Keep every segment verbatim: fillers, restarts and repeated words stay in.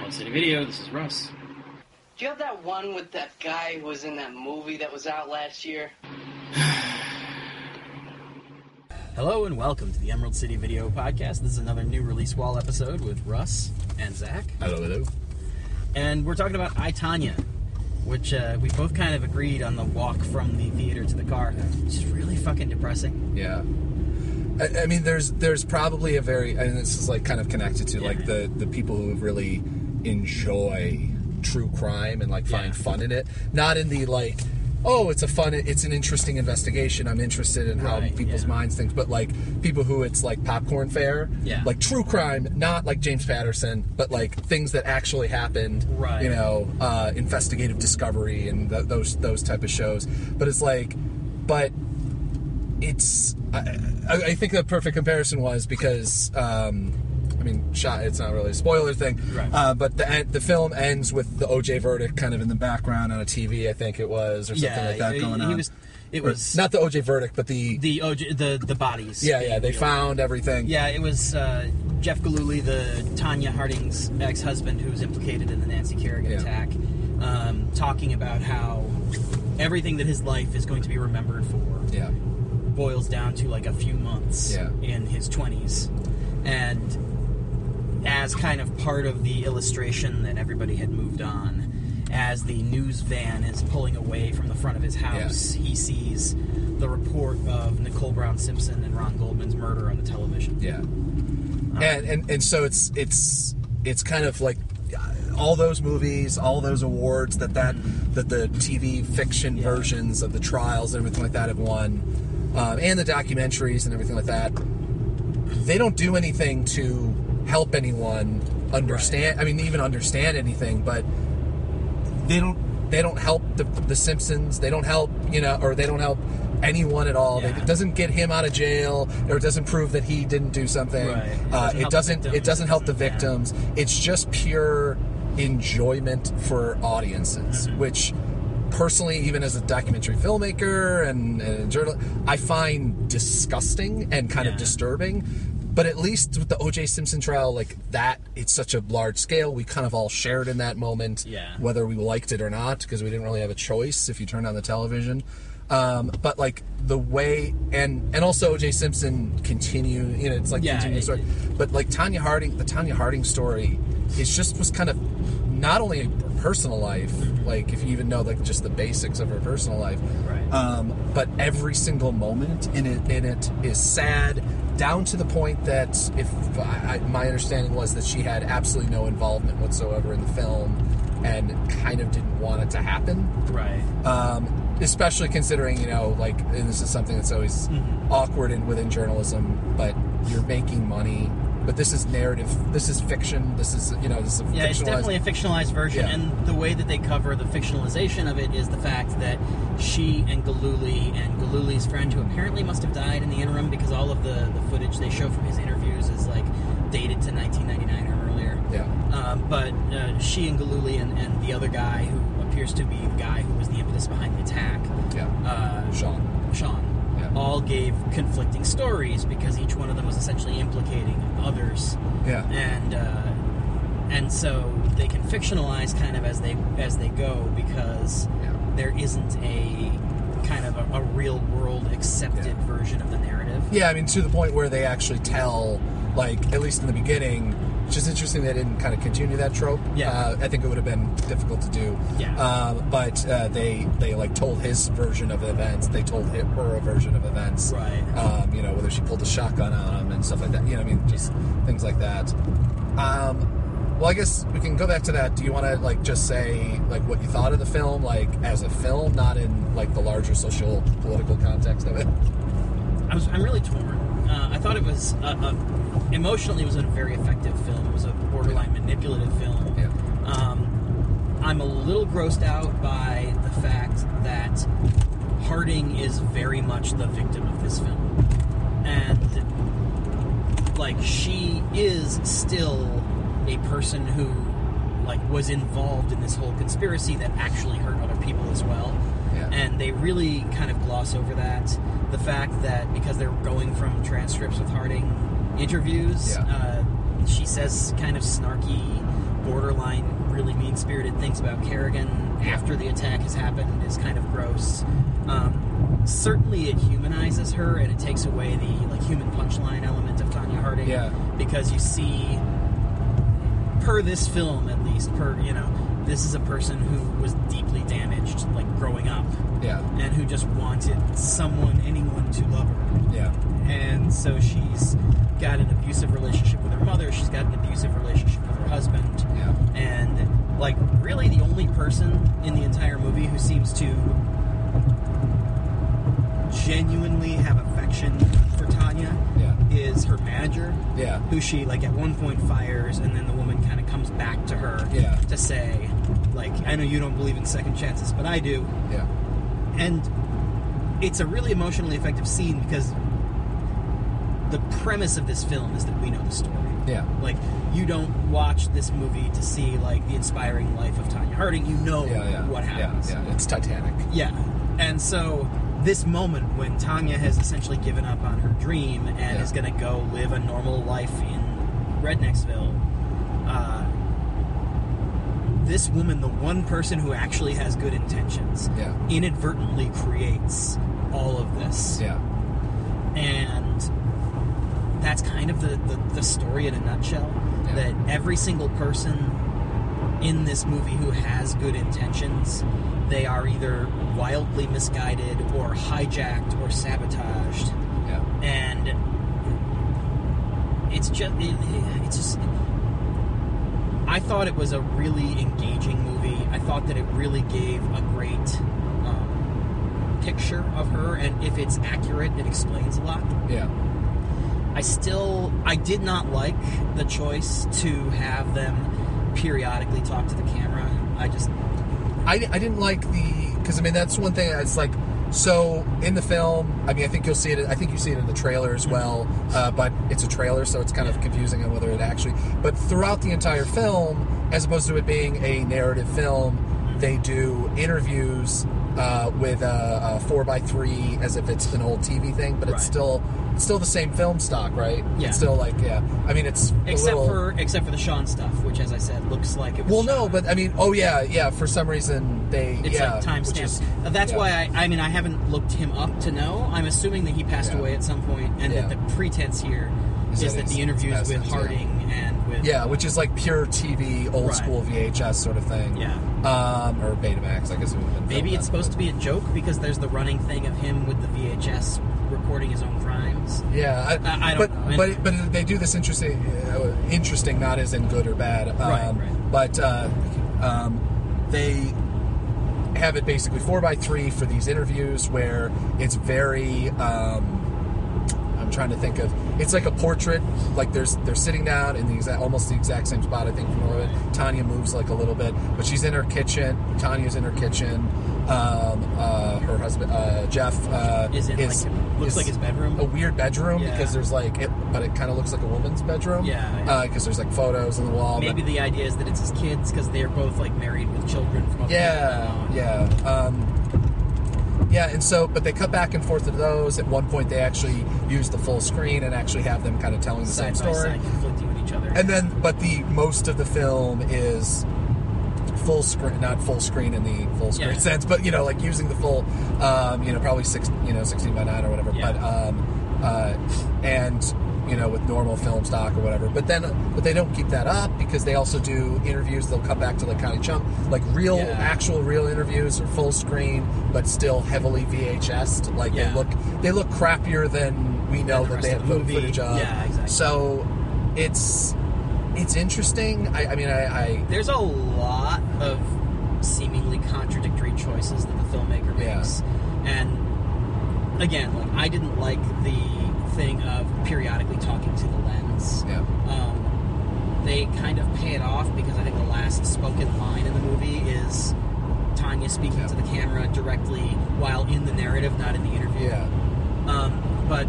Emerald City Video. This is Russ. Do you have that one with that guy who was in that movie that was out last year? Hello and welcome to the Emerald City Video Podcast. This is another new release wall episode with Russ and Zach. Hello, hello. And we're talking about I, Tonya, which uh, we both kind of agreed on the walk from the theater to the car. It's just really fucking depressing. Yeah. I, I mean, there's there's probably a very, and this is like kind of connected to yeah. like the, the people who really enjoy true crime and like find yeah. fun in it. Not in the like, oh, it's a fun, it's an interesting investigation. I'm interested in how right, people's yeah. minds think. But like people who it's like popcorn fare, yeah. like true crime, not like James Patterson, but like things that actually happened. Right. You know, uh, investigative discovery and th- those those type of shows. But it's like, but it's. I, I think the perfect comparison was because. Um, I mean, shot. It's not really a spoiler thing, right. uh, but the the film ends with the O J verdict kind of in the background on a T V. I think it was, or something yeah, like that he, going he on. Was, it or, was not the O J verdict, but the the O J, the the bodies. Yeah, yeah. They found everything. Yeah, it was uh, Jeff Gillooly, the Tonya Harding's ex-husband, who was implicated in the Nancy Kerrigan yeah. attack, um, talking about how everything that his life is going to be remembered for. Yeah. Boils down to like a few months yeah. in his twenties, and as kind of part of the illustration that everybody had moved on, as the news van is pulling away from the front of his house, yeah. he sees the report of Nicole Brown Simpson and Ron Goldman's murder on the television. Yeah, um, and, and and so it's it's it's kind of like all those movies, all those awards that that mm-hmm. that the T V fiction yeah. versions of the trials and everything like that have won, um, and the documentaries and everything like that. They don't do anything to help anyone understand. Right. I mean, even understand anything, but they don't. They don't help the, the Simpsons. They don't help, you know, or they don't help anyone at all. Yeah. They, it doesn't get him out of jail, or it doesn't prove that he didn't do something. Right. It uh, doesn't. It doesn't, it doesn't help the yeah. victims. It's just pure enjoyment for audiences, mm-hmm. which. Personally, even as a documentary filmmaker and, and a journalist, I find disgusting and kind yeah. of disturbing. But at least with the O J Simpson trial, like that, it's such a large scale. We kind of all shared in that moment, yeah. whether we liked it or not, because we didn't really have a choice if you turned on the television. Um, but like the way, and and also O J Simpson continue, you know, it's like yeah, continuing it, story. It, but like Tonya Harding, the Tonya Harding story, is just was kind of not only a personal life, like if you even know like just the basics of her personal life, right. um, but every single moment in it in it is sad, down to the point that if I, my understanding was that she had absolutely no involvement whatsoever in the film and kind of didn't want it to happen, right? Um, especially considering, you know, like, and this is something that's always mm-hmm. awkward in within journalism, but you're making money. But this is narrative. This is fiction. This is, you know, this is a yeah. It's definitely a fictionalized version, yeah. and the way that they cover the fictionalization of it is the fact that she and Gillooly and Gillooly's friend, who apparently must have died in the interim because all of the, the footage they show from his interviews is like dated to nineteen ninety-nine or earlier. Yeah. Um, but uh, she and Gillooly and, and the other guy who appears to be the guy who was the impetus behind the attack. Yeah. Uh, Sean. Sean. Yeah. All gave conflicting stories because each one of them was essentially implicating others. Yeah. And uh, and so they can fictionalize kind of as they as they go because yeah. there isn't a kind of a, a real world accepted yeah. version of the narrative. Yeah, I mean to the point where they actually tell, like at least in the beginning. Which is interesting they didn't kind of continue that trope. Yeah. Uh, I think it would have been difficult to do. Yeah. Um, but uh, they they like told his version of events. They told him, her a version of events. Right. Um, you know, whether she pulled a shotgun on him and stuff like that. You know, I mean, just things like that. Um, well, I guess we can go back to that. Do you want to like just say like what you thought of the film, like as a film, not in like the larger social political context of it? I was I'm really torn. Uh, I thought it was a, a, emotionally it was a very effective film. It was a borderline manipulative film. Yeah. Um, I'm a little grossed out by the fact that Harding is very much the victim of this film, and like she is still a person who like was involved in this whole conspiracy that actually hurt other people as well. Yeah. And they really kind of gloss over that. The fact that because they're going from transcripts with Harding interviews, yeah. uh, she says kind of snarky, borderline really mean-spirited things about Kerrigan after the attack has happened is kind of gross. Um, certainly it humanizes her, and it takes away the like human punchline element of Tanya Harding. Yeah. Because you see, per this film at least, per, you know, this is a person who was deeply damaged, like, growing up. Yeah. And who just wanted someone, anyone to love her. Yeah. And so she's got an abusive relationship with her mother, she's got an abusive relationship with her husband. Yeah. And, like, really the only person in the entire movie who seems to genuinely have affection for Tanya Yeah. is her manager. Yeah. Who she, like, at one point fires, and then the woman kind of comes back to her Yeah. to say, like, I know you don't believe in second chances, but I do. Yeah. And it's a really emotionally effective scene because the premise of this film is that we know the story. Yeah. Like, you don't watch this movie to see, like, the inspiring life of Tanya Harding. You know Yeah, yeah. what happens. Yeah, yeah. It's Titanic. Yeah. And so this moment when Tanya has essentially given up on her dream and Yeah. is going to go live a normal life in Rednecksville, uh, this woman, the one person who actually has good intentions, Yeah. inadvertently creates all of this. Yeah. And that's kind of the, the, the story in a nutshell. Yeah. That every single person in this movie who has good intentions, they are either wildly misguided or hijacked or sabotaged. Yeah. And it's just, it, it's just, I thought it was a really engaging movie. I thought that it really gave a great um, picture of her, and if it's accurate, it explains a lot. Yeah. I still, I did not like the choice to have them periodically talk to the camera. I just... I, I didn't like the... Because, I mean, that's one thing. It's like... So, in the film, I mean, I think you'll see it... I think you see it in the trailer as well. Uh, but it's a trailer, so it's kind of confusing on whether it actually... But throughout the entire film, as opposed to it being a narrative film, they do interviews uh, with a, a four by three as if it's an old T V thing, but it's Right. still... It's still the same film stock, right? Yeah. It's still like, yeah. I mean, it's Except a little... for except for the Sean stuff, which, as I said, looks like it was Well, shot no, on- but I mean, oh yeah, yeah. For some reason, they It's yeah, like which is- timestamps. That's yeah. why I, I mean, I haven't looked him up to know. I'm assuming that he passed Yeah. away at some point, and Yeah. that the pretense here Is is, that that the he's- interviews he's with passed, yeah. Harding and with Yeah, which is like pure T V, old Right. school V H S sort of thing. Yeah. Um, or Betamax, I guess it would have been. maybe filmed it's then, supposed but- to be a joke because there's the running thing of him with the V H S recording his own crimes. Yeah, I, I- I don't but know. but but they do this interesting, uh, interesting, not as in good or bad. Um, Right, right. But uh, um, they have it basically four by three for these interviews where it's very. Um, I'm trying to think of. It's like a portrait. Like there's they're sitting down in the exact, almost the exact same spot. I think from a little bit. Tanya moves like a little bit, but she's in her kitchen. Tanya's in her kitchen. Um, uh, her husband uh, Jeff uh, Is it is, like looks is like his bedroom? a weird bedroom Yeah. because there's like it, but it kind of looks like a woman's bedroom. Yeah, yeah. Because there's like photos on the wall. Maybe but, the idea is that it's his kids because they're both like married with children from a yeah, yeah. Um, yeah, and so, but they cut back and forth to those. At one point, they actually use the full screen and actually have them kind of telling the side same by story. side conflicting with each other. And then, but the most of the film is full screen, not full screen in the full screen Yeah. sense, but you know, like using the full, um, you know, probably six, you know, sixteen by nine or whatever. Yeah. But um, uh, and you know, with normal film stock or whatever. But then, but they don't keep that up because they also do interviews. They'll come back to like kind of chunk, like real, Yeah. actual, real interviews or full screen, but still heavily V H S. Like Yeah. they look, they look crappier than we know Than the that rest they of have the fo- movie. footage of. Yeah, exactly. So it's it's interesting. I, I mean, I, I There's a lot of seemingly contradictory choices that the filmmaker Yeah. makes. And again, like I didn't like the thing of periodically talking to the lens. yeah, Um, they kind of pay it off because I think the last spoken line in the movie is Tanya speaking Yeah. to the camera directly while in the narrative, not in the interview. yeah, Um, but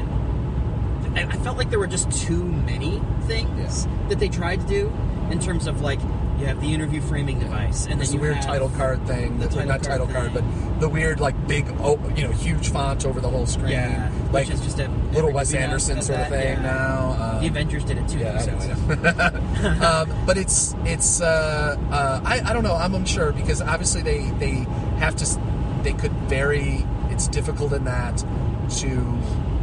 uh, I, I felt like there were just too many things Yeah. that they tried to do in terms of like You have the interview framing device, and There's then the you weird have title card thing. the The, title not card title card, thing. but the weird, like, big, oh, you know, huge font over the whole screen. Yeah, like which is just a little every Wes movie now Anderson does sort of that, thing yeah. now. Um, The Avengers did it too. Yeah, I know, since- I know. um, but it's it's uh, uh, I I don't know. I'm unsure because obviously they they have to s- they could very. It's difficult in that to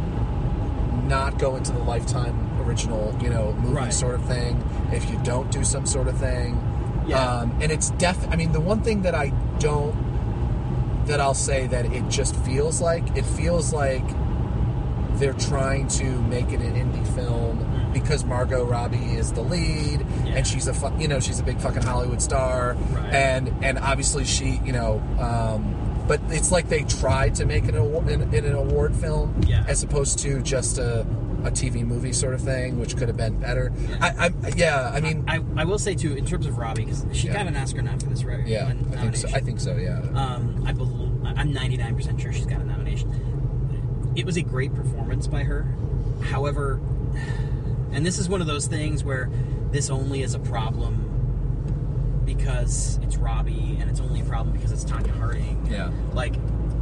not go into the Lifetime original, you know, movie Right. sort of thing if you don't do some sort of thing. Yeah. Um, and it's def. I mean, the one thing that I don't that I'll say that it just feels like it feels like they're trying to make it an indie film because Margot Robbie is the lead, Yeah. and she's a fu- you know she's a big fucking Hollywood star, Right. and and obviously she you know, um, but it's like they tried to make it an award, in, in an award film Yeah. as opposed to just a, a T V movie sort of thing, which could have been better. Yeah. I, I yeah, I mean, I, I will say too, in terms of Robbie, because she Yeah. got an Oscar nom for this, right? yeah, One I think so. I nomination. think so. Yeah. Um, I believe I'm ninety-nine percent sure she's got a nomination. It was a great performance by her. However, and this is one of those things where this only is a problem because it's Robbie, and it's only a problem because it's Tanya Harding. Yeah. Like,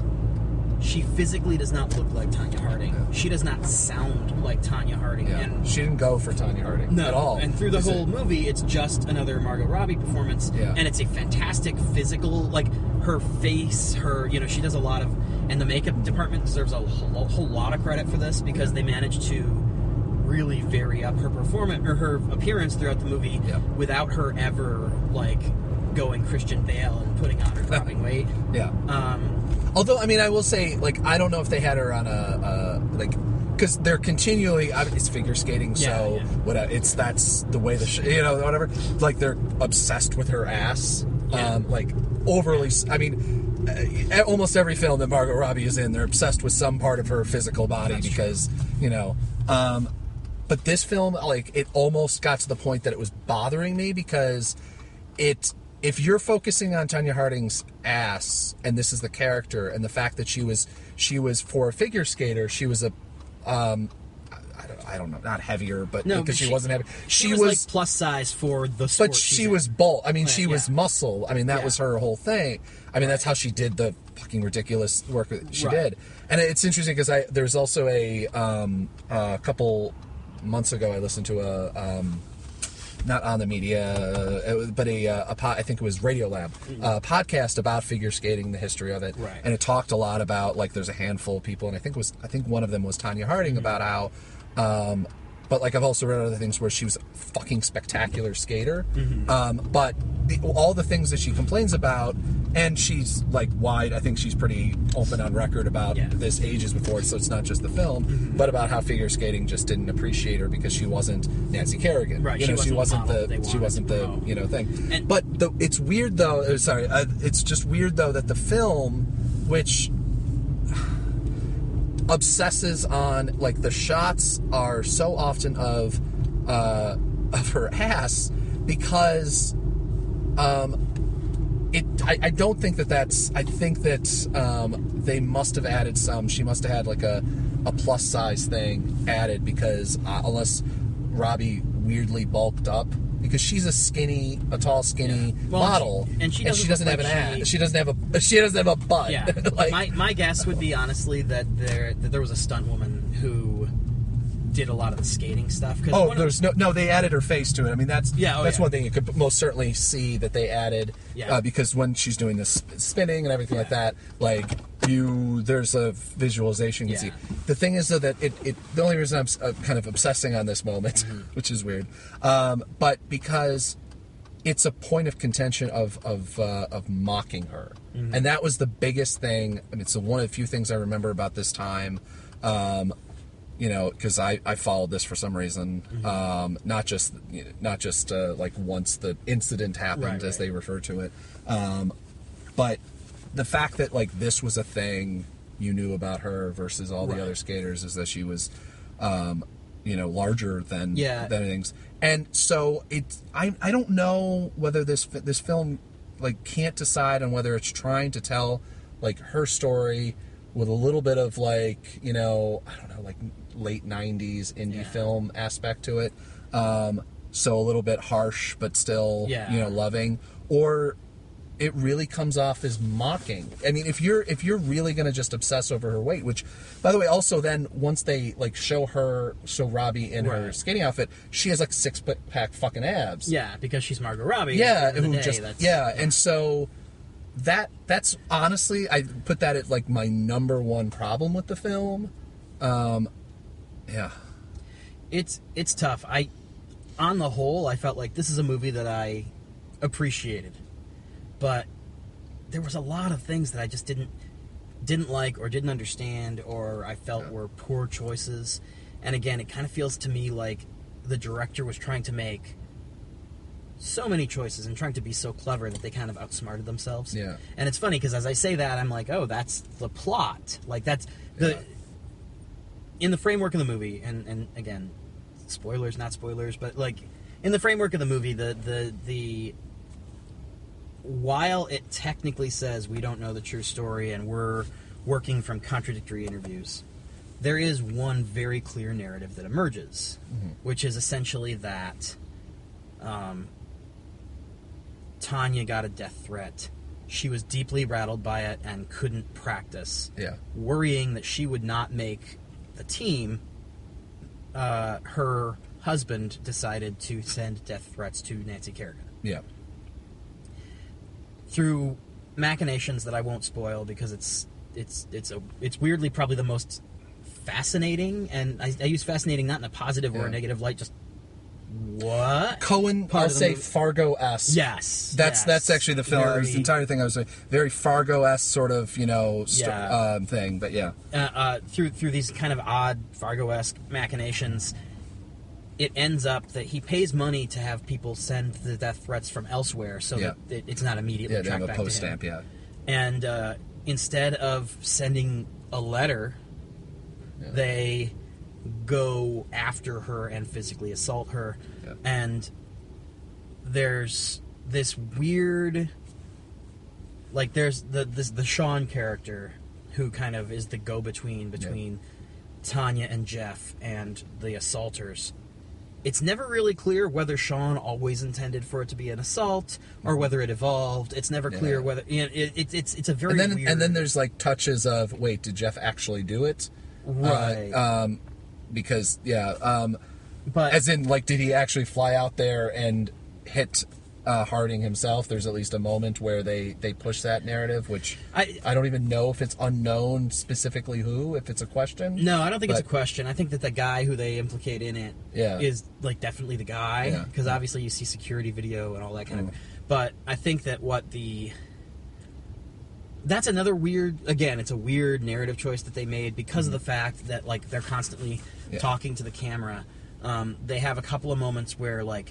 she physically does not look like Tanya Harding. Yeah. She does not sound like Tanya Harding. Yeah. And She didn't go for Tanya Harding no, at all. and through the Is whole it- movie, it's just another Margot Robbie performance, Yeah. and it's a fantastic physical, like her face, her, you know, she does a lot of, and the makeup department deserves a whole, whole lot of credit for this because they managed to really vary up her performance or her appearance throughout the movie Yeah. without her ever like going Christian Bale and putting on or dropping weight. Yeah. Um, Although, I mean, I will say, like, I don't know if they had her on a, uh, like, because they're continually, I mean, it's figure skating, so Yeah, yeah. whatever. It's that's the way the, sh- you know, whatever. Like, they're obsessed with her ass, Yeah. um, like overly. s- I mean, uh, almost every film that Margot Robbie is in, they're obsessed with some part of her physical body That's because, you know. Um, but this film, like, it almost got to the point that it was bothering me because it. If you're focusing on Tanya Harding's ass, and this is the character, and the fact that she was she was for a figure skater, she was a, um, I, I, don't, I don't know, not heavier, but no, because but she, wasn't heavy, She, she, was, was, like plus size for the sport. but she's she in. was bulk. I mean, Right, she was yeah. muscle. I mean, that Yeah. was her whole thing. I mean, that's how she did the fucking ridiculous work that she Right. did. And it's interesting because I there's also a um, a couple months ago I listened to a. Um, not on the media, uh, but a, uh, a po- I think it was Radiolab, mm-hmm. uh, podcast about figure skating, the history of it, Right. and it talked a lot about like there's a handful of people, and I think it was I think one of them was Tanya Harding Mm-hmm. about how, um, but like I've also read other things where she was a fucking spectacular skater, Mm-hmm. um, but the, all the things that she complains about, and she's like wide. I think she's pretty open on record about Yeah. this ages before, so it's not just the film, Mm-hmm. but about how figure skating just didn't appreciate her because she wasn't Nancy Kerrigan. Right, You she know, she wasn't wasn't the model the they she wanted wasn't to the promote. you know thing. And- but the, it's weird though. uh, Sorry, uh, it's just weird though that the film, which obsesses on like the shots are so often of uh, of her ass because um, it. I, I don't think that that's. I think that um, they must have added some. She must have had like a a plus size thing added because uh, unless Robbie weirdly bulked up. Because she's a skinny, a tall, skinny Yeah. Well, model, and she- and she doesn't have look an like ass. she- She doesn't have a. She doesn't have a butt. Yeah, like, my my guess would be honestly that there that there was a stunt woman who did a lot of the skating stuff. 'Cause Oh, one of- there's no no. They added her face to it. I mean, that's Yeah, oh, that's yeah. one thing you could most certainly see that they added. Yeah. Uh, because when she's doing this spinning and everything like Yeah. that, like you, there's a visualization you Yeah. can see. The thing is though that it, it the only reason I'm s- uh, kind of obsessing on this moment, Mm-hmm. which is weird, um, but because it's a point of contention of of uh, of mocking her, Mm-hmm. and that was the biggest thing. I mean, it's one of the few things I remember about this time. Um, you know, because I, I followed this for some reason, Mm-hmm. um, not just not just uh, like once the incident happened, Right, as right. they refer to it, um, but the fact that like this was a thing you knew about her versus all the Right. other skaters is that she was, um, you know, larger than Yeah. than things, and so it I I don't know whether this this film like can't decide on whether it's trying to tell like her story with a little bit of like, you know, I don't know, like late nineties indie Yeah. film aspect to it. Um, so a little bit harsh but still, Yeah. you know, loving, or it really comes off as mocking. I mean, if you're if you're really going to just obsess over her weight, which, by the way, also then once they like show her, show Robbie in her Right. skating outfit, she has like six pack fucking abs. Yeah, because she's Margot Robbie. Yeah, at the end of who the day, just that's- yeah, and so that that's honestly, I put that at like my number one problem with the film. Um, yeah, it's it's tough. I, on the whole, I felt like this is a movie that I appreciated, but there was a lot of things that I just didn't didn't like or didn't understand or I felt Yeah. were poor choices. And again, it kind of feels to me like the director was trying to make so many choices and trying to be so clever that they kind of outsmarted themselves. Yeah. And it's funny because as I say that, I'm like, oh, that's the plot. Like that's the Yeah. in the framework of the movie. And and again, spoilers, not spoilers, but like in the framework of the movie, the the the while it technically says we don't know the true story and we're working from contradictory interviews, there is one very clear narrative that emerges, Mm-hmm. which is essentially that um, Tanya got a death threat. She was deeply rattled by it and couldn't practice. yeah, Worrying that she would not make the team, uh, her husband decided to send death threats to Nancy Kerrigan. yeah, Through machinations that I won't spoil because it's it's it's a it's weirdly probably the most fascinating, and I, I use fascinating not in a positive or Yeah. a negative light, just what Cohen, Part I'll of the say movie- Fargo-esque. Yes, That's yes. that's actually the film. Very, the entire thing I was saying, very Fargo-esque sort of, you know, st- Yeah. um, thing. But yeah, uh, uh, through through these kind of odd Fargo-esque machinations, it ends up that he pays money to have people send the death threats from elsewhere, so Yeah. that it, it's not immediately yeah, they have tracked a back to him. post stamp. Yeah, And uh, instead of sending a letter, Yeah. they go after her and physically assault her. Yeah. And there's this weird, like there's the this the Sean character who kind of is the go-between between Tanya and Jeff and the assaulters. It's never really clear whether Sean always intended for it to be an assault or whether it evolved. It's never Yeah. clear whether you know, it, it, it's it's a very and then weird. and then there's like touches of wait, did Jeff actually do it? right, Uh, um, because yeah, um, but as in like, did he actually fly out there and hit uh, Harding himself? There's at least a moment where they they push that narrative, which I I don't even know if it's unknown specifically who, if it's a question. no, I don't think it's a But- question. I think that the guy who they implicate in it Yeah. is like definitely the guy Yeah. because obviously you see security video and all that kind Mm. of. But I think that what the that's another weird. Again, it's a weird narrative choice that they made because of the fact that like they're constantly Yeah. talking to the camera. Um, they have a couple of moments where like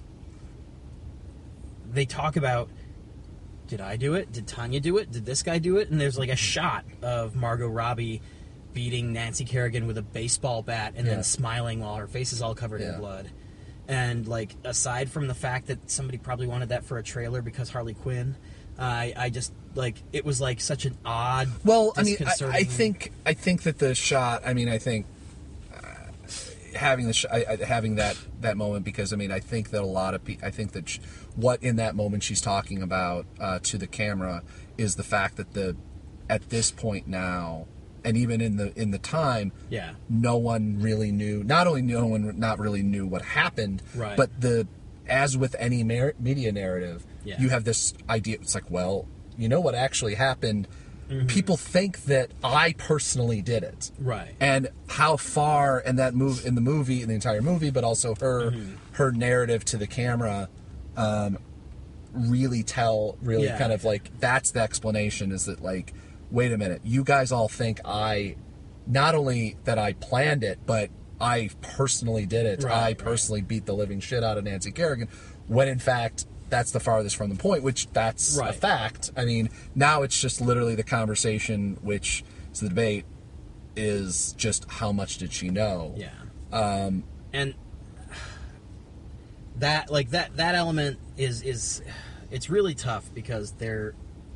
they talk about. Did I do it? Did Tanya do it? Did this guy do it? And there's like a shot of Margot Robbie beating Nancy Kerrigan with a baseball bat and Yeah. then smiling while her face is all covered Yeah. in blood. And like aside from the fact that somebody probably wanted that for a trailer because Harley Quinn, I I just like it was like such an odd. Well, I mean, I, I disconcerting- think I think that the shot. I mean, I think uh, having the sh- I, I, having that that moment because I mean, I think that a lot of people. I think that sh- what in that moment she's talking about uh, to the camera is the fact that the at this point now, and even in the in the time, yeah. no one really knew. Not only no one not really knew what happened, Right. but the as with any mer- media narrative, Yeah. you have this idea. It's like, well, you know what actually happened. Mm-hmm. People think that I personally did it, Right. and how far in that move in the movie, in the entire movie, but also her Mm-hmm. her narrative to the camera, um, really tell really Yeah. kind of like that's the explanation is that like, wait a minute, you guys all think I, not only that I planned it, but I personally did it. Right, I right. personally beat the living shit out of Nancy Kerrigan, when in fact that's the farthest from the point, which that's a Right. fact. I mean, now it's just literally the conversation, which is the debate, is just how much did she know? Yeah. Um, and that like that that element is is it's really tough because they're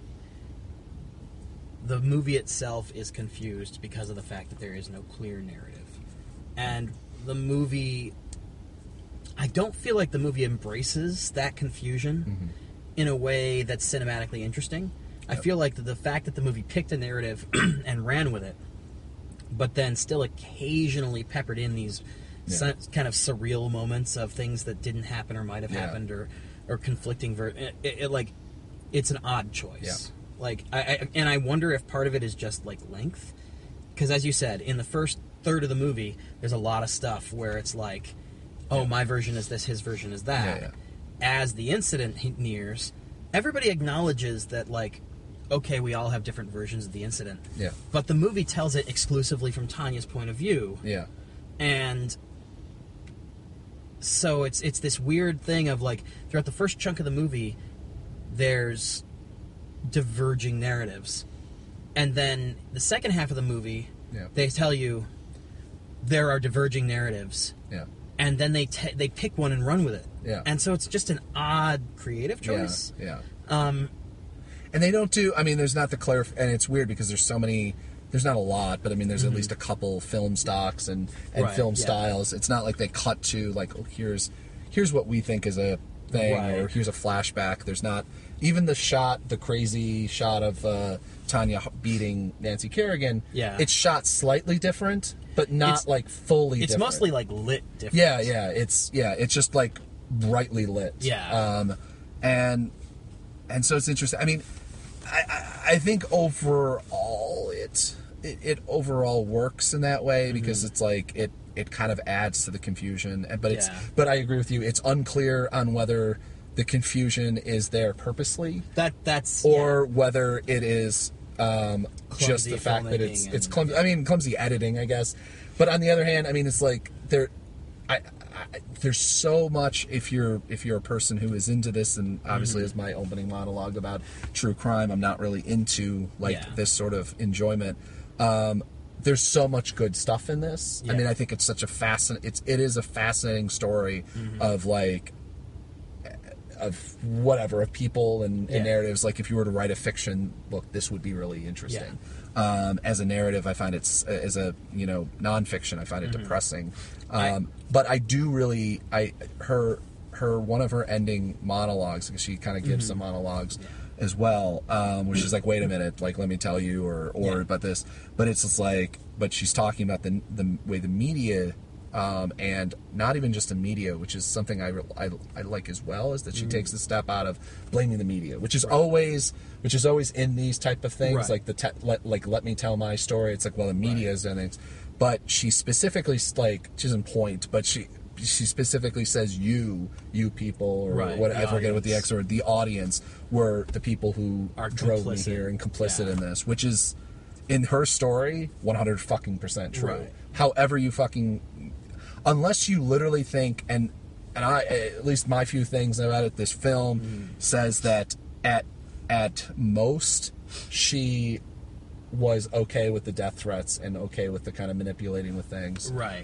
the movie itself is confused because of the fact that there is no clear narrative. And the movie I don't feel like the movie embraces that confusion Mm-hmm. in a way that's cinematically interesting. I Yep. feel like the, the fact that the movie picked a narrative and ran with it, but then still occasionally peppered in these Yeah. su- kind of surreal moments of things that didn't happen or might have Yeah. happened, or or conflicting. Ver- it, it, it, like, it's an odd choice. Yeah. Like, I, I and I wonder if part of it is just like length, because as you said, in the first third of the movie, there's a lot of stuff where it's like, oh, Yeah. my version is this, his version is that. Yeah, yeah. As the incident he- nears, everybody acknowledges that, like, okay, we all have different versions of the incident. Yeah. But the movie tells it exclusively from Tanya's point of view. Yeah. And so it's it's this weird thing of, like, throughout the first chunk of the movie, there's diverging narratives. And then the second half of the movie, Yeah. they tell you there are diverging narratives. Yeah. And then they t- they pick one and run with it. Yeah. And so it's just an odd creative choice. Yeah. Um, And they don't do. I mean, there's not the clarif. And it's weird because there's so many. There's not a lot, but I mean, there's at least a couple film stocks and, and Right, film yeah. styles. It's not like they cut to like, oh, here's here's what we think is a thing, Right. or here's a flashback. There's not even the shot, the crazy shot of uh, Tanya beating Nancy Kerrigan. Yeah. It's shot slightly different, but not It's- like fully. it's different. mostly like lit different. Yeah, yeah, it's yeah, it's just like brightly lit. Yeah. Um, and and so it's interesting. I mean, I, I, I think overall it, it it overall works in that way because it's like it it kind of adds to the confusion. And but it's Yeah. but I agree with you. It's unclear on whether the confusion is there purposely That that's or whether it is um, just Clumsy the fact that it's filmmaking it's and- clumsy. I mean, clumsy editing, I guess. But on the other hand, I mean, it's like there, I, I, there's so much. If you're if you're a person who is into this, and obviously, Mm-hmm. as my opening monologue about true crime, I'm not really into like Yeah. this sort of enjoyment. Um, there's so much good stuff in this. I Yeah. mean, I think it's such a fascinating. It's it is a fascinating story Mm-hmm. of like of whatever of people and, and Yeah. narratives. Like if you were to write a fiction book, this would be really interesting. Um, as a narrative, I find it's as a you know nonfiction, I find it depressing. Um, I- but I do really I her her one of her ending monologues because she kind of gives some monologues as well, um, which is like, wait a minute, like let me tell you or or Yeah. about this. But it's just like, but she's talking about the the way the media. Um, and not even just the media, which is something I, re- I, I like as well, is that she takes the step out of blaming the media, which is always which is always in these type of things, Right. like the te- let, like let me tell my story. It's like, well, the media is doing things, but she specifically s- like she doesn't point, but she she specifically says you you people or Right, what the I forget what the audience. X or the audience were the people who Are drove complicit. me here and complicit Yeah. in this, which is in her story one hundred fucking percent true. Right. However you fucking unless you literally think and and I at least my few things about it this film Mm. says that at at most she was okay with the death threats and okay with the kind of manipulating with things. right.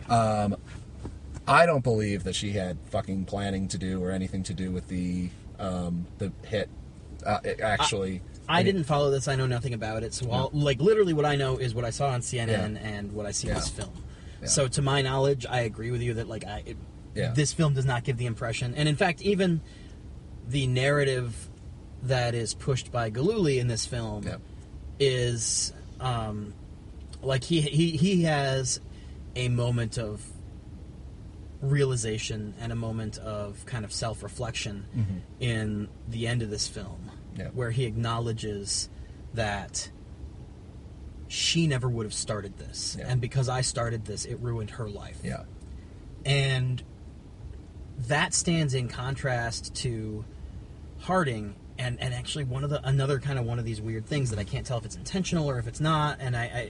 I don't believe that she had fucking planning to do or anything to do with the um the hit uh, it actually I didn't follow this. I know nothing about it. So, all, like, literally, what I know is what I saw on C N N Yeah. and what I see Yeah. in this film. Yeah. So, to my knowledge, I agree with you that, like, I it, Yeah. this film does not give the impression, and in fact, even the narrative that is pushed by Galuli in this film Yeah. is, um, like, he he he has a moment of realization and a moment of kind of self-reflection in the end of this film. Yeah. Where he acknowledges that she never would have started this. Yeah. And because I started this, it ruined her life. yeah And that stands in contrast to Harding and, and actually one of the another kind of one of these weird things that I can't tell if it's intentional or if it's not. And I, I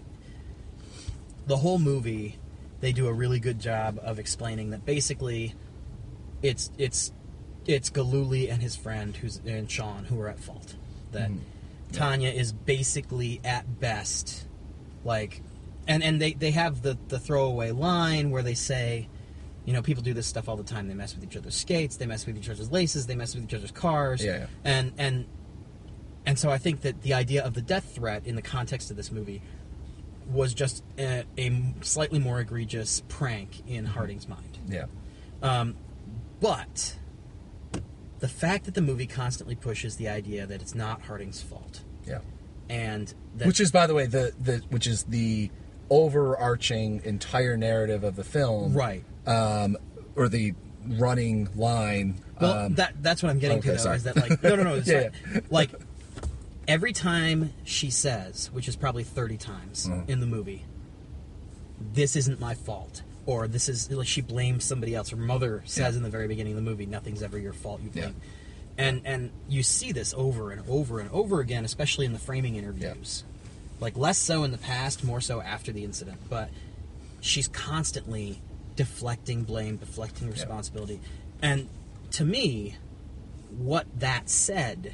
the whole movie, they do a really good job of explaining that basically it's it's it's Galuli and his friend who's and Sean who are at fault. That Tanya is basically at best like and, and they, they have the, the throwaway line where they say, you know, people do this stuff all the time. They mess with each other's skates, they mess with each other's laces, they mess with each other's cars. Yeah, yeah. And and and so I think that the idea of the death threat in the context of this movie was just a, a slightly more egregious prank in Harding's mind. yeah Um, But the fact that the movie constantly pushes the idea that it's not Harding's fault, Yeah. and that, Which is, by the way, the, the which is the overarching entire narrative of the film, right? Um, or the running line. Well, um, that that's what I'm getting okay, to, though, sorry. is that, like, no, no, no, it's Yeah, fine. Like, every time she says, which is probably thirty times Mm. in the movie, this isn't my fault, or this is, like, she blames somebody else. Her mother says Yeah. in the very beginning of the movie, nothing's ever your fault, you blame. Yeah. And and you see this over and over and over again, especially in the framing interviews. Like, less so in the past, more so after the incident. But she's constantly deflecting blame, deflecting responsibility. And to me, what that said,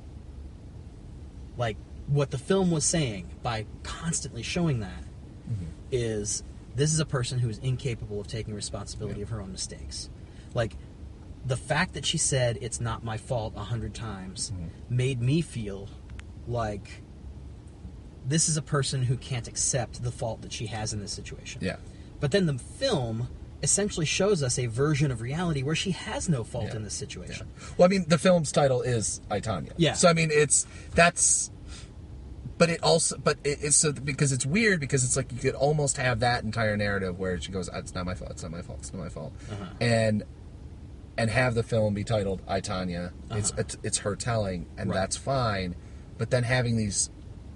like, what the film was saying by constantly showing that, Mm-hmm. is this is a person who is incapable of taking responsibility Yeah. of her own mistakes. Like, the fact that she said it's not my fault a hundred times Mm-hmm. made me feel like this is a person who can't accept the fault that she has in this situation. Yeah. But then the film essentially shows us a version of reality where she has no fault Yeah. in this situation. Well, I mean, the film's title is I, Tonya. Yeah. So I mean, it's that's, but it also, but it, it's so because it's weird because it's like you could almost have that entire narrative where she goes, "It's not my fault. It's not my fault. It's not my fault," Uh-huh. and and have the film be titled I, Tonya. It's, Uh-huh. it's it's her telling, and Right. that's fine. But then having these.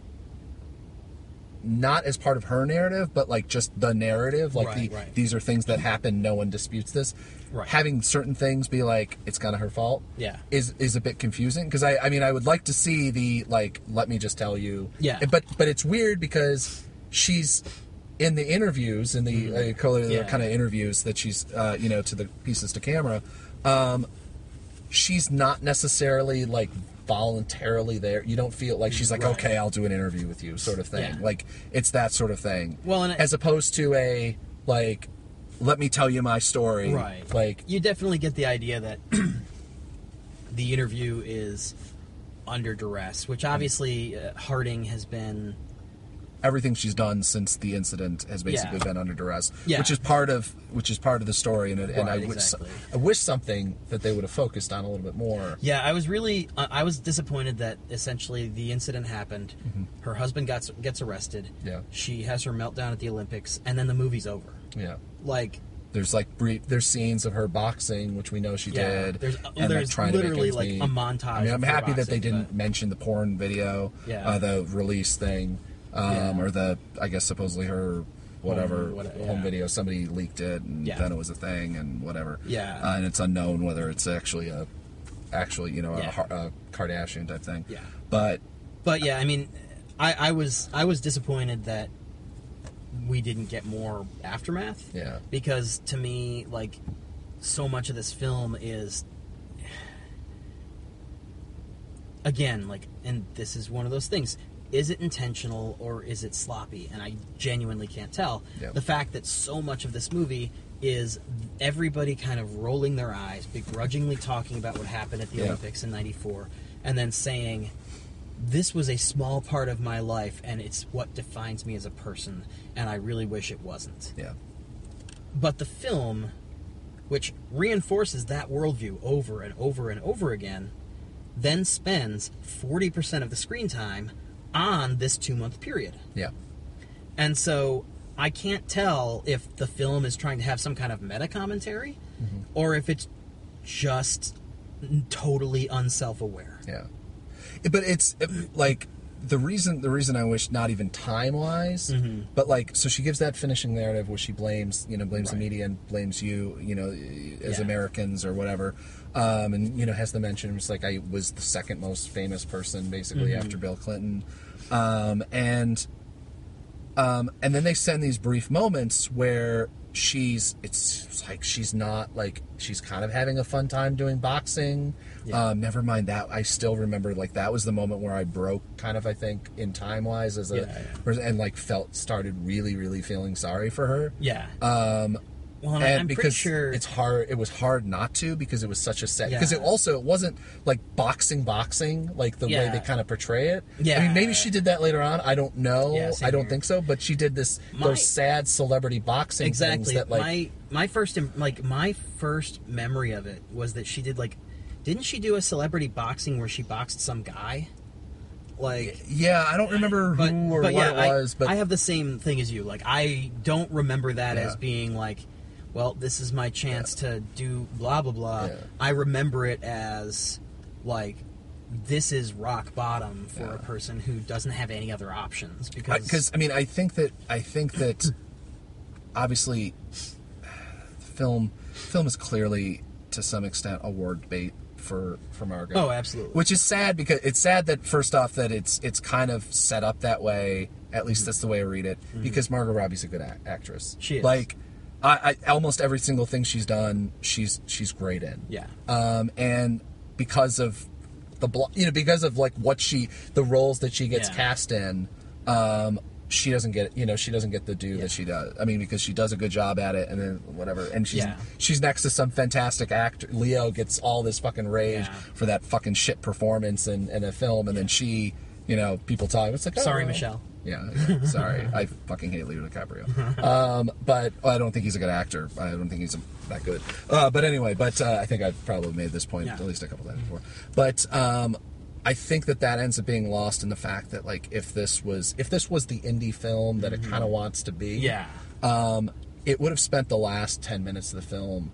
Not as part of her narrative, but like just the narrative. Like Right, the, right. these are things that happen. No one disputes this. Right. Having certain things be like it's kind of her fault. Yeah. Is is a bit confusing because I I mean I would like to see the like let me just tell you. Yeah. But but it's weird because she's in the interviews in the uh, call it the Yeah. kind of interviews that she's uh, you know to the pieces to camera. Um, she's not necessarily like voluntarily there. You don't feel like she's like, Right. okay, I'll do an interview with you, sort of thing. Yeah. Like it's that sort of thing. Well, and I- as opposed to a like, let me tell you my story. Right. Like You definitely get the idea that the interview is under duress, which obviously uh, Harding has been. everything she's done since the incident has basically Yeah. been under duress, Yeah. which is part of which is part of the story. And it, and I Right, wish exactly. I wish something that they would have focused on a little bit more. Yeah, I was really, I I was disappointed that essentially the incident happened. Mm-hmm. Her husband gets gets arrested. Yeah. She has her meltdown at the Olympics, and then the movie's over. Yeah. Like, There's like brief. There's scenes of her boxing, which we know she Yeah, did. there's- and, there's trying to make literally, ends like, meet. a montage I mean, I'm of her happy that they boxing, didn't but- mention the porn video, Yeah. uh, the release thing, um, Yeah. or the I guess supposedly her whatever Home, what- home yeah. video. Somebody leaked it, and Yeah. then it was a thing, and whatever. Yeah. uh, and it's unknown whether it's actually a, actually you know a, Yeah. Har- a Kardashian type thing. Yeah. but but yeah, I mean, I, I was I was disappointed that we didn't get more aftermath. Yeah. Because to me, like, so much of this film is, again, like, and this is one of those things. Is it intentional or is it sloppy? And I genuinely can't tell. Yeah. The fact that so much of this movie is everybody kind of rolling their eyes, begrudgingly talking about what happened at the Yeah. Olympics in ninety-four, and then saying, this was a small part of my life and it's what defines me as a person, and I really wish it wasn't. yeah, But the film, which reinforces that worldview over and over and over again, then spends forty percent of the screen time on this two-month period. yeah, And so I can't tell if the film is trying to have some kind of meta-commentary Mm-hmm. or if it's just totally unself-aware. yeah. But it's it, like the reason the reason I wish not even time wise, Mm-hmm. but like so she gives that finishing narrative where she blames you know blames the Right. media and blames you you know as Yeah. Americans or whatever, um, and you know has the mention it's like I was the second most famous person basically Mm-hmm. after Bill Clinton, um, and um, and then they send these brief moments where she's it's like she's not like she's kind of having a fun time doing boxing. Yeah. Um, never mind that. I still remember like that was the moment where I broke kind of I think in time wise as a Yeah, yeah. person and like felt started really really feeling sorry for her. Yeah. Um, Well, and and I'm because pretty sure it's hard, it was hard not to because it was such a set. Yeah. Because it also it wasn't like boxing, boxing like the way Yeah. they kind of portray it. Yeah. I mean, maybe she did that later on. I don't know. Yeah, same I don't here. think so. But she did this My- those sad celebrity boxing exactly. things that like. my my first im- like my first memory of it was that she did like, didn't she do a celebrity boxing where she boxed some guy? Like, Yeah, I don't remember but, who or but what yeah, it I, was, but I have the same thing as you. Like, I don't remember that Yeah. as being like, well, this is my chance to do blah blah blah. Yeah. I remember it as like, this is rock bottom for Yeah. a person who doesn't have any other options because because I, mean I think that I think that obviously film film is clearly to some extent award bait for for Margot. Oh, absolutely. Which is sad because it's sad that first off that it's it's kind of set up that way. At least that's the way I read it. Mm-hmm. Because Margot Robbie's a good act- actress. She is. Like I, I almost every single thing she's done, she's she's great in. Yeah. Um, and because of the blo- you know because of like what she the roles that she gets Yeah. cast in, um, she doesn't get you know she doesn't get the due Yeah. that she does. I mean because she does a good job at it and then whatever and she's Yeah. she's next to some fantastic actor. Leo gets all this fucking rage Yeah. for that fucking shit performance in, in a film and then she you know people talk it's like oh, Sorry, well. Michelle. Yeah, sorry. I fucking hate Leo DiCaprio. Um, but well, I don't think he's a good actor. I don't think he's a, that good. Uh, but anyway, but uh, I think I've probably made this point Yeah. at least a couple times before. But um, I think that that ends up being lost in the fact that like if this was if this was the indie film that it kind of wants to be, Yeah. um, it would have spent the last ten minutes of the film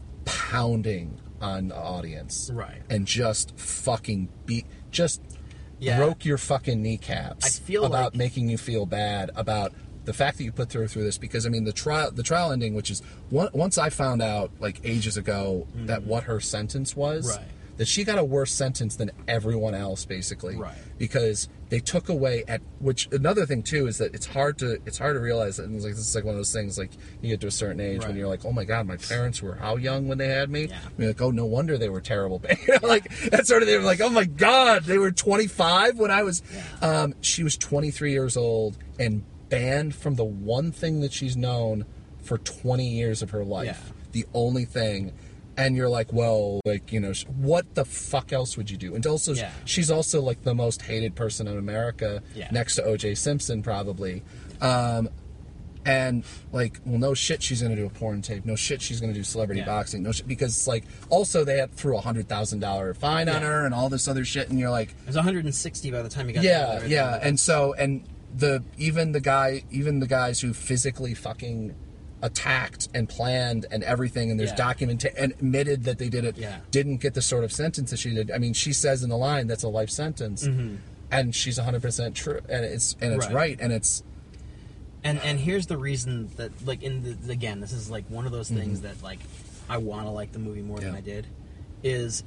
pounding on the audience, Right. and just fucking beat just. Yeah. Broke your fucking kneecaps I feel about like- making you feel bad about the fact that you put her through this because I mean the trial the trial ending, which is one, once I found out like ages ago that what her sentence was, Right. that she got a worse sentence than everyone else basically, Right. because they took away at which another thing too is that it's hard to it's hard to realize that and it's like this is like one of those things like you get to a certain age when Right. you're like oh my god my parents were how young when they had me, Yeah. you're like oh no wonder they were terrible you know, like that sort of they were like oh my god they were twenty-five when I was Yeah. um, she was twenty-three years old and banned from the one thing that she's known for twenty years of her life. Yeah. The only thing. And you're like, well, like, you know, sh- what the fuck else would you do? And also, Yeah. she's also like the most hated person in America Yeah. next to O J Simpson, probably. Um, and like, well, no shit, she's going to do a porn tape. No shit, she's going to do celebrity Yeah. boxing. No shit, because like, also they had threw a hundred thousand dollar fine on Yeah. her and all this other shit. And you're like, It was one hundred sixty by the time you got yeah, there. yeah, and so and the even the guy, even the guys who physically fucking attacked and planned and everything, and there's Yeah. document and admitted that they did it, Yeah. didn't get the sort of sentence that she did. I mean, she says in the line that's a life sentence, and she's one hundred percent true, and it's and it's Right. right, and it's And and here's the reason that like in the again this is like one of those things Mm-hmm. that like I want to like the movie more than Yeah. I did is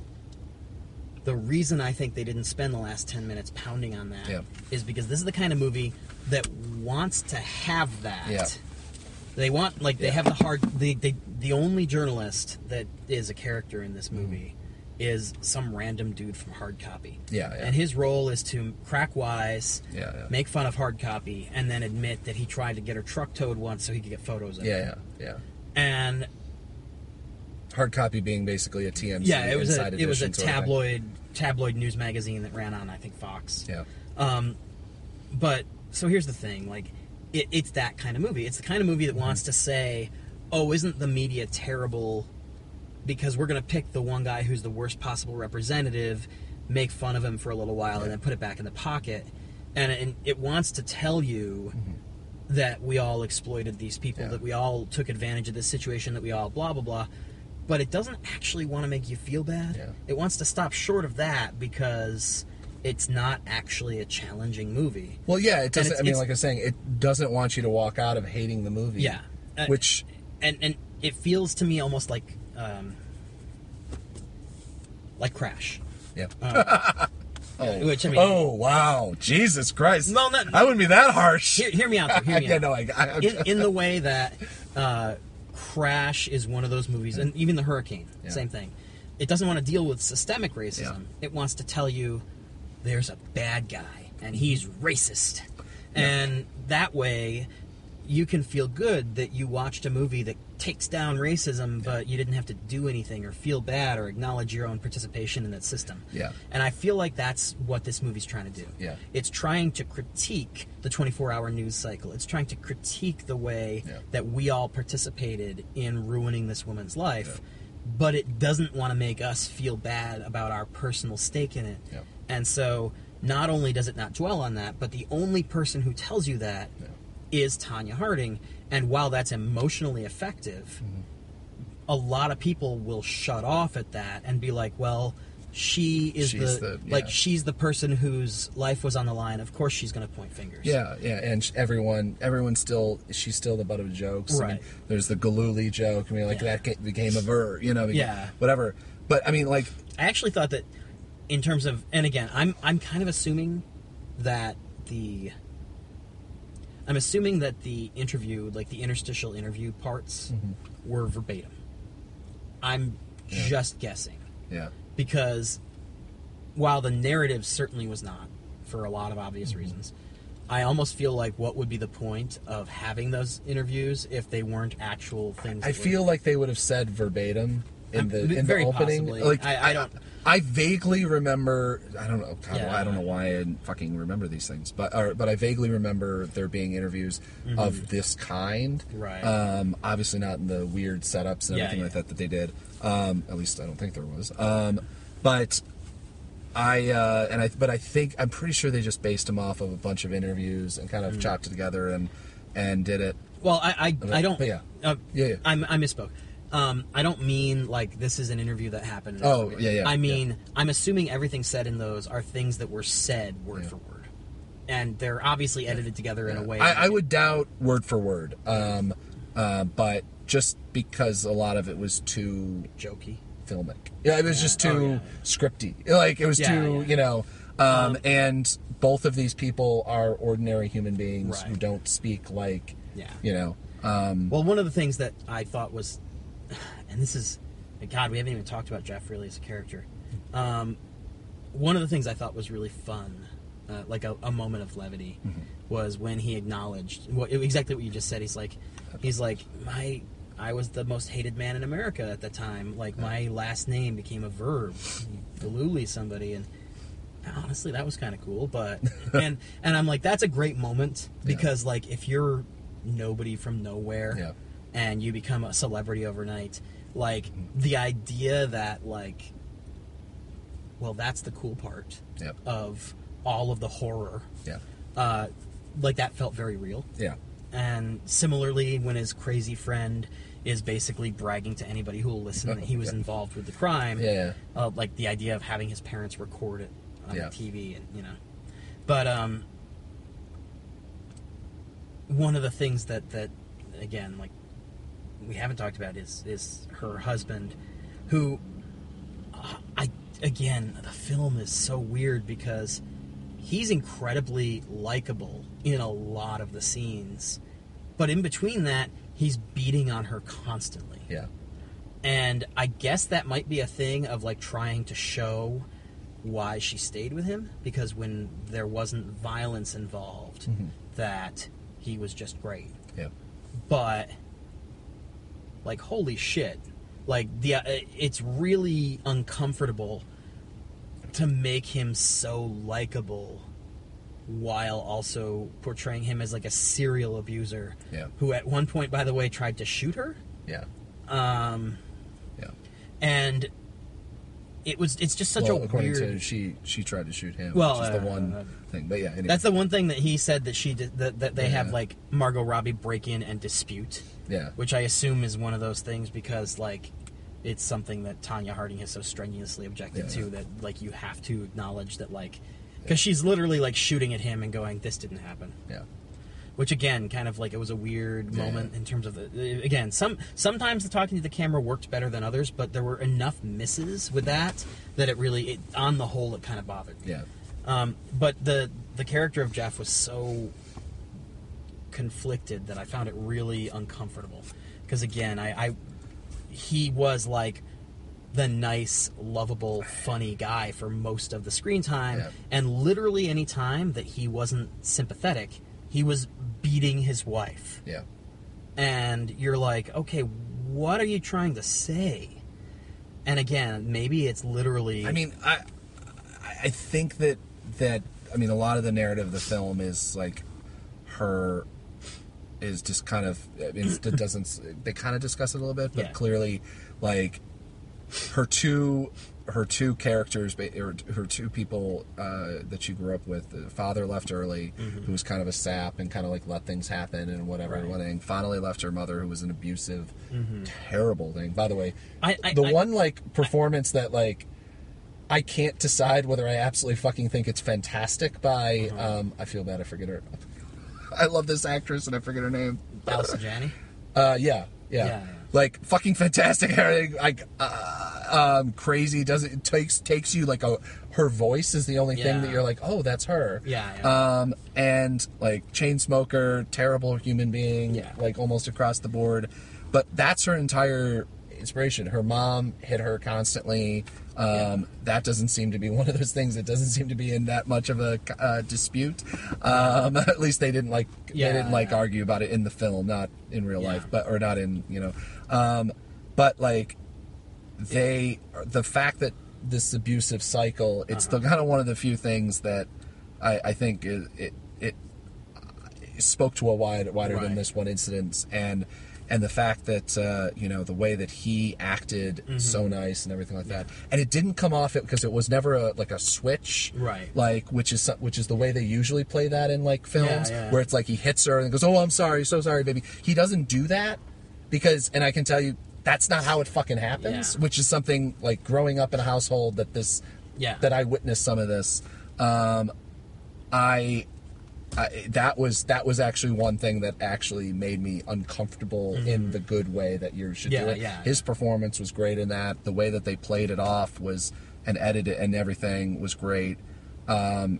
the reason I think they didn't spend the last ten minutes pounding on that is Yeah. because this is the kind of movie that wants to have that. Yeah. They want like they Yeah. have the hard they, they the only journalist that is a character in this movie is some random dude from Hard Copy. Mm-hmm. Yeah, yeah. And his role is to crack wise, Yeah, yeah. make fun of Hard Copy, and then admit that he tried to get her truck towed once so he could get photos of yeah, her. yeah, yeah. And Hard Copy being basically a T M C yeah, it was a inside it was a edition sort of thing. tabloid tabloid news magazine that ran on I think Fox. Yeah, Um, but so here's the thing, like it, it's that kind of movie. It's the kind of movie that Mm-hmm. wants to say, "Oh, isn't the media terrible? Because we're going to pick the one guy who's the worst possible representative, make fun of him for a little while, Yeah. and then put it back in the pocket." And, and it wants to tell you that we all exploited these people, Yeah. that we all took advantage of this situation, that we all blah blah blah. But it doesn't actually want to make you feel bad. Yeah. It wants to stop short of that because it's not actually a challenging movie. well, yeah, it doesn't. it's- I mean, it's- like I was saying, it doesn't want you to walk out of hating the movie. Yeah. Uh, which and and it feels to me almost like um, like Crash. yeah. Oh, which I mean, Oh wow, Jesus Christ! No, not- I wouldn't be that harsh. hear, hear me out. Though, hear me yeah, out. no, I, I, in, in the way that uh, Crash is one of those movies, and even The Hurricane, Yeah. same thing. It doesn't want to deal with systemic racism. Yeah. It wants to tell you there's a bad guy and he's racist, and that way you can feel good that you watched a movie that takes down racism, but you didn't have to do anything or feel bad or acknowledge your own participation in that system. Yeah. And I feel like that's what this movie's trying to do. Yeah. It's trying to critique the twenty-four hour news cycle. It's trying to critique the way Yeah. that we all participated in ruining this woman's life, yeah. but it doesn't want to make us feel bad about our personal stake in it. Yeah. And so not only does it not dwell on that, but the only person who tells you that yeah. is Tonya Harding. And while that's emotionally effective, mm-hmm. a lot of people will shut off at that and be like, well, she is she's the, the yeah. like, she's the person whose life was on the line. Of course she's going to point fingers. Yeah, yeah, and everyone, everyone still, she's still the butt of jokes. Right. I mean, there's the Galooly joke. I mean, like, yeah. that became a verb, you know, became, yeah. whatever. But, I mean, like... I actually thought that in terms of, and again, I'm I'm kind of assuming that the... I'm assuming that the interview, like the interstitial interview parts, mm-hmm. were verbatim. I'm yeah. just guessing. Yeah. Because while the narrative certainly was not, for a lot of obvious mm-hmm. reasons, I almost feel like what would be the point of having those interviews if they weren't actual things? I feel like they would have said verbatim in the in very the opening. Possibly. Like I, I don't. I vaguely remember. I don't know. God, Yeah. I don't know why I fucking remember these things, but or, but I vaguely remember there being interviews mm-hmm. of this kind. Right. Um, obviously not in the weird setups and Yeah, everything yeah. like that that they did. Um, at least I don't think there was. Um, but I uh, and I but I think I'm pretty sure they just based them off of a bunch of interviews and kind of Mm. chopped it together and and did it. Well, I I, But- I don't. but yeah. Uh, Yeah, yeah. I'm, I misspoke. Um, I don't mean like this is an interview that happened. Oh, yeah, yeah, I mean, yeah. I'm assuming everything said in those are things that were said word Yeah. for word, and they're obviously edited together in a way. I, I would doubt word for word, um, uh, but just because a lot of it was too jokey. filmic. Yeah, it was Yeah. just too Oh, yeah. scripty. Like it was Yeah, too, yeah. you know. Um, Um, and both of these people are ordinary human beings Right. who don't speak like, Yeah. you know. Um, Well, one of the things that I thought was, and this is, God, we haven't even talked about Jeff really as a character. Um, one of the things I thought was really fun, uh, like a, a moment of levity, Mm-hmm. was when he acknowledged what, exactly what you just said. He's like, he's like, my, I was the most hated man in America at the time. Like my last name became a verb. Galooly somebody, and honestly, that was kind of cool. But and and I'm like, that's a great moment because like if you're nobody from nowhere. Yeah. And you become a celebrity overnight. Like, the idea that, like, well, that's the cool part Yep. of all of the horror. yeah. Uh, like, that felt very real. Yeah. And similarly, when his crazy friend is basically bragging to anybody who will listen that he was Yeah. involved with the crime. Yeah. Uh, like, the idea of having his parents record it on Yeah. the T V, and you know. But, um, one of the things that, that again, like, we haven't talked about is is her husband, who uh, I again the film is so weird because he's incredibly likable in a lot of the scenes, but in between that he's beating on her constantly. Yeah. And I guess that might be a thing of like trying to show why she stayed with him, because when there wasn't violence involved, Mm-hmm. that he was just great. Yeah. But like, holy shit, like the uh, it's really uncomfortable to make him so likable while also portraying him as like a serial abuser. Yeah. Who at one point, by the way, tried to shoot her. Yeah. Um, Yeah. and it was it's just such well, a according weird. to she, she tried to shoot him, Well, which is the uh, one uh, thing. But yeah, anyway. That's the one thing that he said that she did, that, that they have Yeah. like Margot Robbie break in and dispute. Yeah. Which I assume is one of those things because like it's something that Tonya Harding has so strenuously objected Yeah. to that like you have to acknowledge that like because she's literally like shooting at him and going, this didn't happen. Yeah. Which again, kind of like it was a weird Yeah. moment in terms of the again. Some sometimes the talking to the camera worked better than others, but there were enough misses with that that it really, it, on the whole, it kind of bothered me. Yeah. Um, but the the character of Jeff was so conflicted that I found it really uncomfortable. Because again, I, I he was like the nice, lovable, funny guy for most of the screen time, Yeah. and literally any time that he wasn't sympathetic, he was beating his wife. Yeah. and you're like, okay, what are you trying to say? And again, maybe it's literally. I mean, I I think that that I mean a lot of the narrative of the film is like her is just kind of I mean, it doesn't they kind of discuss it a little bit, but yeah. clearly like her two her two characters or her two people uh, that she grew up with. The father left early, mm-hmm. who was kind of a sap and kind of like let things happen and whatever. Right. Thing. Finally left her mother, who was an abusive, mm-hmm. terrible thing. By the way, I, I, the I, one like performance I, that like I can't decide whether I absolutely fucking think it's fantastic by uh-huh. um, I feel bad I forget her. I love this actress and I forget her name. Alyson Janney. Uh, yeah, yeah, yeah, like fucking fantastic. Like uh, um, crazy. Does it takes takes you like a her voice is the only yeah. thing that you're like, oh, that's her. Yeah. yeah. Um, and like chain smoker, terrible human being. Yeah. Like almost across the board, but that's her entire inspiration. Her mom hit her constantly. Um, yeah. That doesn't seem to be one of those things that doesn't seem to be in that much of a uh, dispute. Um, at least they didn't like yeah, they didn't like yeah. argue about it in the film, not in real yeah. life, but or not in you know. Um, but like they, the fact that this abusive cycle, it's uh-huh. the kind of one of the few things that I, I think it, it it spoke to a wide wider right. than this one incident and. And the fact that, uh, you know, the way that he acted mm-hmm. so nice and everything like yeah. that. And it didn't come off it because it was never a, like a switch. Right. Like, which is which is the way they usually play that in, like, films. Yeah, yeah. Where it's like he hits her and goes, oh, I'm sorry, so sorry, baby. He doesn't do that because, and I can tell you, that's not how it fucking happens. Yeah. Which is something, like, growing up in a household that this, yeah. that I witnessed some of this. Um, I... I, that was that was actually one thing that actually made me uncomfortable mm-hmm. in the good way that you should yeah, do it. Yeah, His yeah. performance was great in that. The way that they played it off was and edited and everything was great. Um,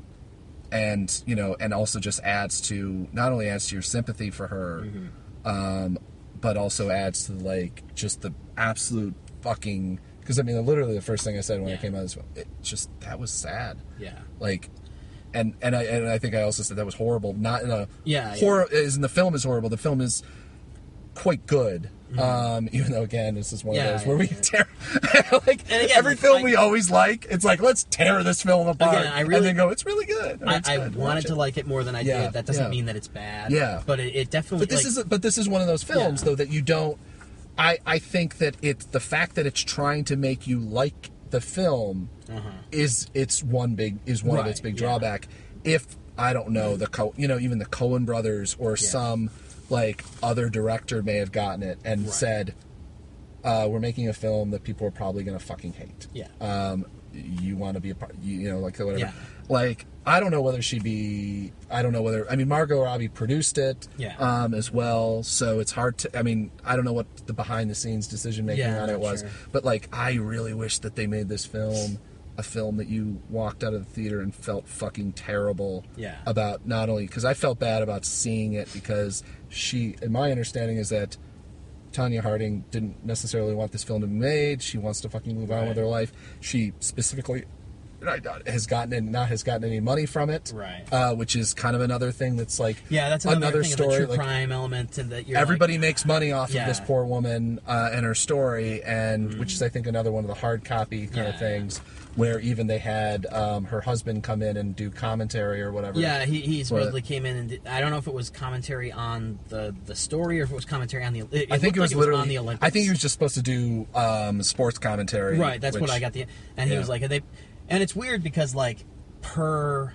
and you know, and also just adds to not only adds to your sympathy for her, mm-hmm. um, but also adds to like just the absolute fucking. Because I mean, literally the first thing I said when yeah. I came out of this, it just that was sad. Yeah, like. And and I and I think I also said that was horrible. Not in a yeah, horror yeah. as in the film is horrible. The film is quite good. Mm-hmm. Um, even though again this is one yeah, of those yeah, where we yeah. tear like again, every film I, we always like. It's like let's tear this film apart again, I really, and then go. It's really good. I, it's I good. wanted to it. like it more than I yeah, did. That doesn't yeah. mean that it's bad. Yeah, but it, it definitely. But this like, is but this is one of those films yeah. though that you don't. I I think that it's the fact that it's trying to make you like the film uh-huh. is it's one big is one right, of its big yeah. drawback. If I don't know the Co- you know even the Coen brothers or yeah. some like other director may have gotten it and right. said uh, we're making a film that people are probably going to fucking hate. Yeah. Um, you want to be a part, you, you know, like whatever. Yeah. Like I don't know whether she'd be. I don't know whether. I mean, Margot Robbie produced it. Yeah. Um, as well, so it's hard to. I mean, I don't know what the behind the scenes decision making yeah, on it was, sure. but like I really wish that they made this film. A film that you walked out of the theater and felt fucking terrible yeah. about not only because I felt bad about seeing it because she and my understanding is that Tanya Harding didn't necessarily want this film to be made. She wants to fucking move on right. with her life. She specifically has gotten in, not has gotten any money from it, right? Uh, which is kind of another thing that's like yeah, that's another, another thing story. Of the true like, crime element, and that you're everybody like, makes money off yeah. of this poor woman uh, and her story, and mm. which is I think another one of the hard copy kind yeah, of things. Yeah. Where even they had um, her husband come in and do commentary or whatever. Yeah, he, he supposedly but, came in and did, I don't know if it was commentary on the, the story or if it was commentary on the. It, I think it was like literally it was on the Olympics. I think he was just supposed to do um, sports commentary. Right, that's which, what I got the. And he yeah. was like, and they, and it's weird because like per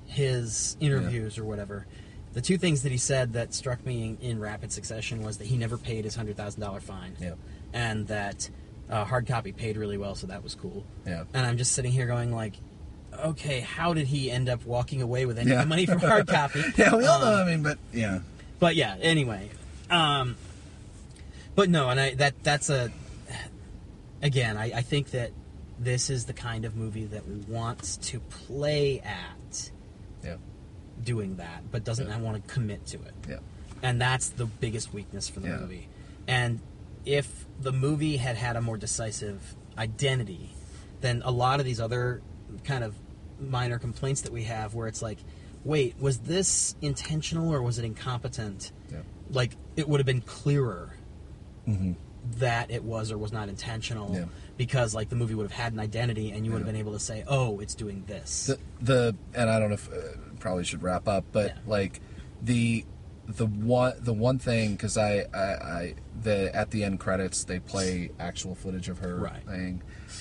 his interviews yeah. or whatever, the two things that he said that struck me in, in rapid succession was that he never paid his hundred thousand dollar fine. Yeah, and that. Uh, hard copy paid really well, so that was cool. Yeah. And I'm just sitting here going like, okay, how did he end up walking away with any yeah. money from hard copy? yeah, we all um, know. I mean, but yeah. But yeah. Anyway, um, but no, and I that that's a again. I, I think that this is the kind of movie that wants to play at. Yeah. Doing that, but doesn't yeah. want to commit to it. Yeah. And that's the biggest weakness for the yeah. movie. And if the movie had had a more decisive identity, then a lot of these other kind of minor complaints that we have where it's like, wait, was this intentional or was it incompetent? Yeah. like it would have been clearer Mm-hmm. that it was or was not intentional, Yeah. because like the movie would have had an identity, and you would Yeah. have been able to say, "Oh, it's doing this." The, the and I don't know if uh, probably should wrap up, but Yeah. like the the one the one thing, because I, I I the at the end credits they play actual footage of her Right. playing,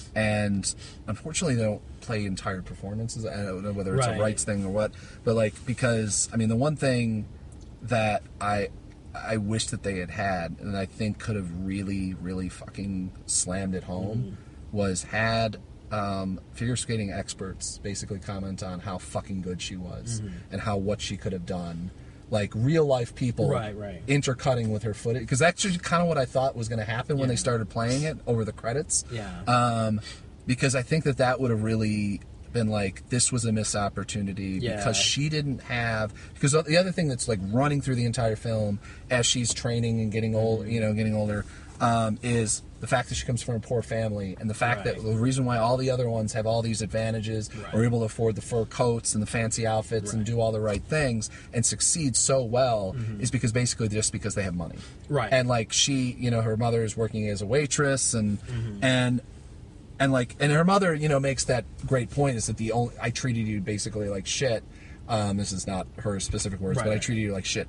and unfortunately they don't play entire performances. I don't know whether it's Right. a rights thing or what, but like because I mean the one thing that I I wish that they had had, and I think could have really really fucking slammed it home, Mm-hmm. was had um, figure skating experts basically comment on how fucking good she was Mm-hmm. and how what she could have done. Like real life people Right, right. intercutting with her footage. Because that's actually kind of what I thought was going to happen when Yeah. they started playing it over the credits. Yeah. Um, because I think that that would have really been like, this was a missed opportunity Yeah. because she didn't have. Because the other thing that's like running through the entire film as she's training and getting old, Mm-hmm. you know, getting older, um, is the fact that she comes from a poor family, and the fact that Right. the reason why all the other ones have all these advantages, Right. are able to afford the fur coats and the fancy outfits and Right. do all the right things and succeed so well, is because basically just because they have money. Right. And like she, you know, her mother is working as a waitress, and and and like and her mother, you know, makes that great point, is that the only I treated you basically like shit. Um, this is not her specific words, Right, but I right. treated you like shit.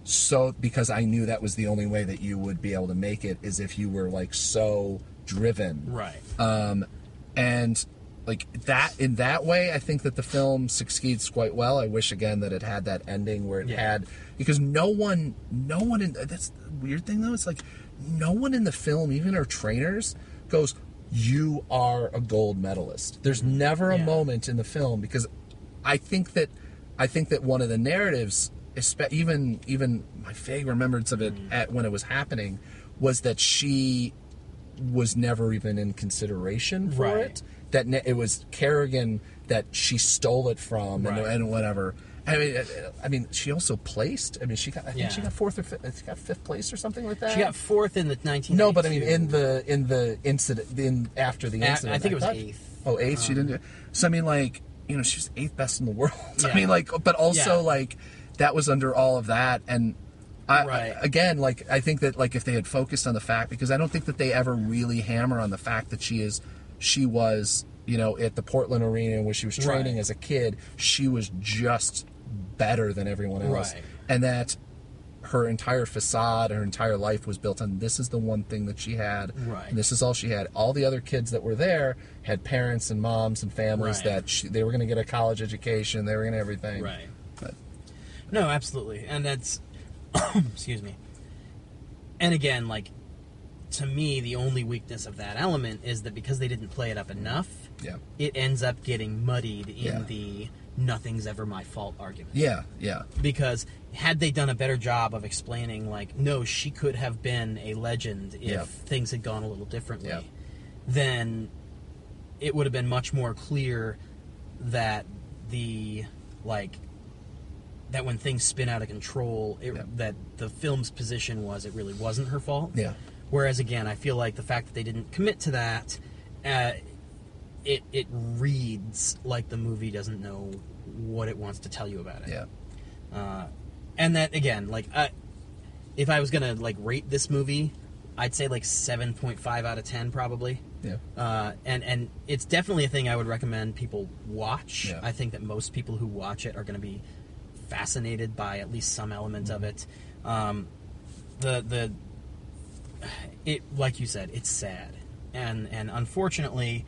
So because I knew that was the only way that you would be able to make it, is if you were like so driven. Right. Um, and like that in that way, I think that the film succeeds quite well. I wish again that it had that ending where it Yeah. had, because no one, no one in that's the weird thing though. It's like no one in the film, even our trainers, goes, "You are a gold medalist." There's never a Yeah. moment in the film, because I think that I think that one of the narratives, espe- even even my vague remembrance of it at when it was happening, was that she was never even in consideration for Right. it. That ne- it was Kerrigan that she stole it from, and, Right. and whatever. I mean, uh, I mean, she also placed. I mean, she got. I think Yeah. she got fourth or fifth. She got fifth place or something like that. She got fourth in the nineteen. no, but I mean, in the in the incident, in after the A- incident, I think it was thought- eighth. Oh, eighth. she didn't do. So I mean, like, you know, she was eighth best in the world. I Yeah. mean, like, but also Yeah. like that was under all of that, and I, Right. I again, like, I think that like if they had focused on the fact, because I don't think that they ever really hammer on the fact that she is, she was, you know, at the Portland Arena where she was training Right. as a kid, she was just better than everyone else, Right. and that her entire facade, her entire life was built on this is the one thing that she had. Right. And this is all she had. All the other kids that were there had parents and moms and families Right. that she, they were going to get a college education. They were going to everything. Right. But, No, absolutely, and that's excuse me. And again, like to me, the only weakness of that element is that because they didn't play it up enough, yeah. it ends up getting muddied in Yeah. the "nothing's ever my fault" argument. Yeah. Yeah. Because had they done a better job of explaining, like, no, she could have been a legend if Yeah. things had gone a little differently, Yeah. then it would have been much more clear that the, like, that when things spin out of control, it, Yeah. that the film's position was it really wasn't her fault. Yeah. Whereas, again, I feel like the fact that they didn't commit to that, uh, it it reads like the movie doesn't know what it wants to tell you about it. Yeah. Uh, and that, again, like, I, if I was gonna like rate this movie, I'd say like seven point five out of ten probably. Yeah. Uh, and and it's definitely a thing I would recommend people watch. Yeah. I think that most people who watch it are going to be fascinated by at least some element of it. Um, the the it like you said, it's sad, and and unfortunately,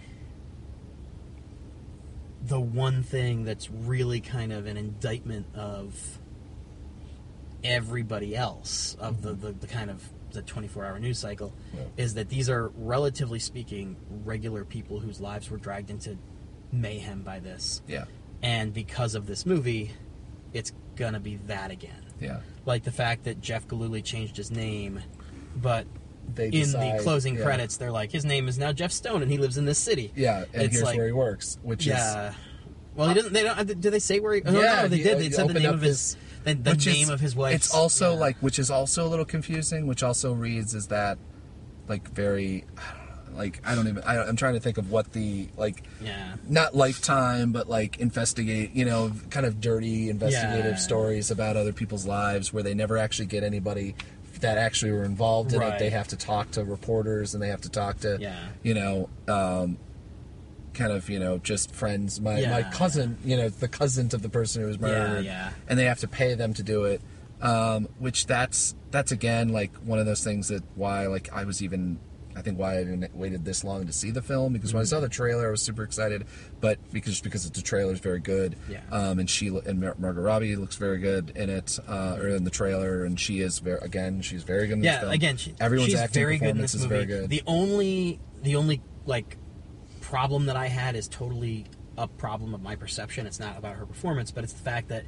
the one thing that's really kind of an indictment of everybody else of the, the, the kind of the twenty-four hour news cycle Yeah. is that these are, relatively speaking, regular people whose lives were dragged into mayhem by this. Yeah. And because of this movie, it's gonna be that again. Yeah. Like the fact that Jeff Gillooly changed his name, but They in decide, the closing yeah. credits, they're like, his name is now Jeff Stone, and he lives in this city. Yeah, and It's here's like- where he works, which Yeah. Well, he doesn't. They don't. Do they say where he? Oh, Yeah, no, they he- did. he They said the opened name up of his. The, the Which name is- of his wife. It's also yeah. like, which is also a little confusing. Which also reads as that, like very, I don't know, like I don't even. I, I'm trying to think of what the like. Yeah. Not Lifetime, but like investigate. You know, kind of dirty investigative Yeah. stories about other people's lives where they never actually get anybody that actually were involved in Right. it. They have to talk to reporters and they have to talk to. Yeah. You know. Um, kind of, you know, just friends. My Yeah. my cousin, you know, the cousin of the person who was murdered, yeah. and they have to pay them to do it. Um, which that's that's again like one of those things that why like I was even I think why I even waited this long to see the film, because when I saw the trailer I was super excited, but because just because the trailer is very good, Yeah. um, and she and Mar- Margot Robbie looks very good in it, uh, or in the trailer, and she is very again she's very good in this Yeah, film. again, she, everyone's she's acting very good in performance this is movie. very good. The only, the only like problem that I had is totally a problem of my perception. It's not about her performance, but it's the fact that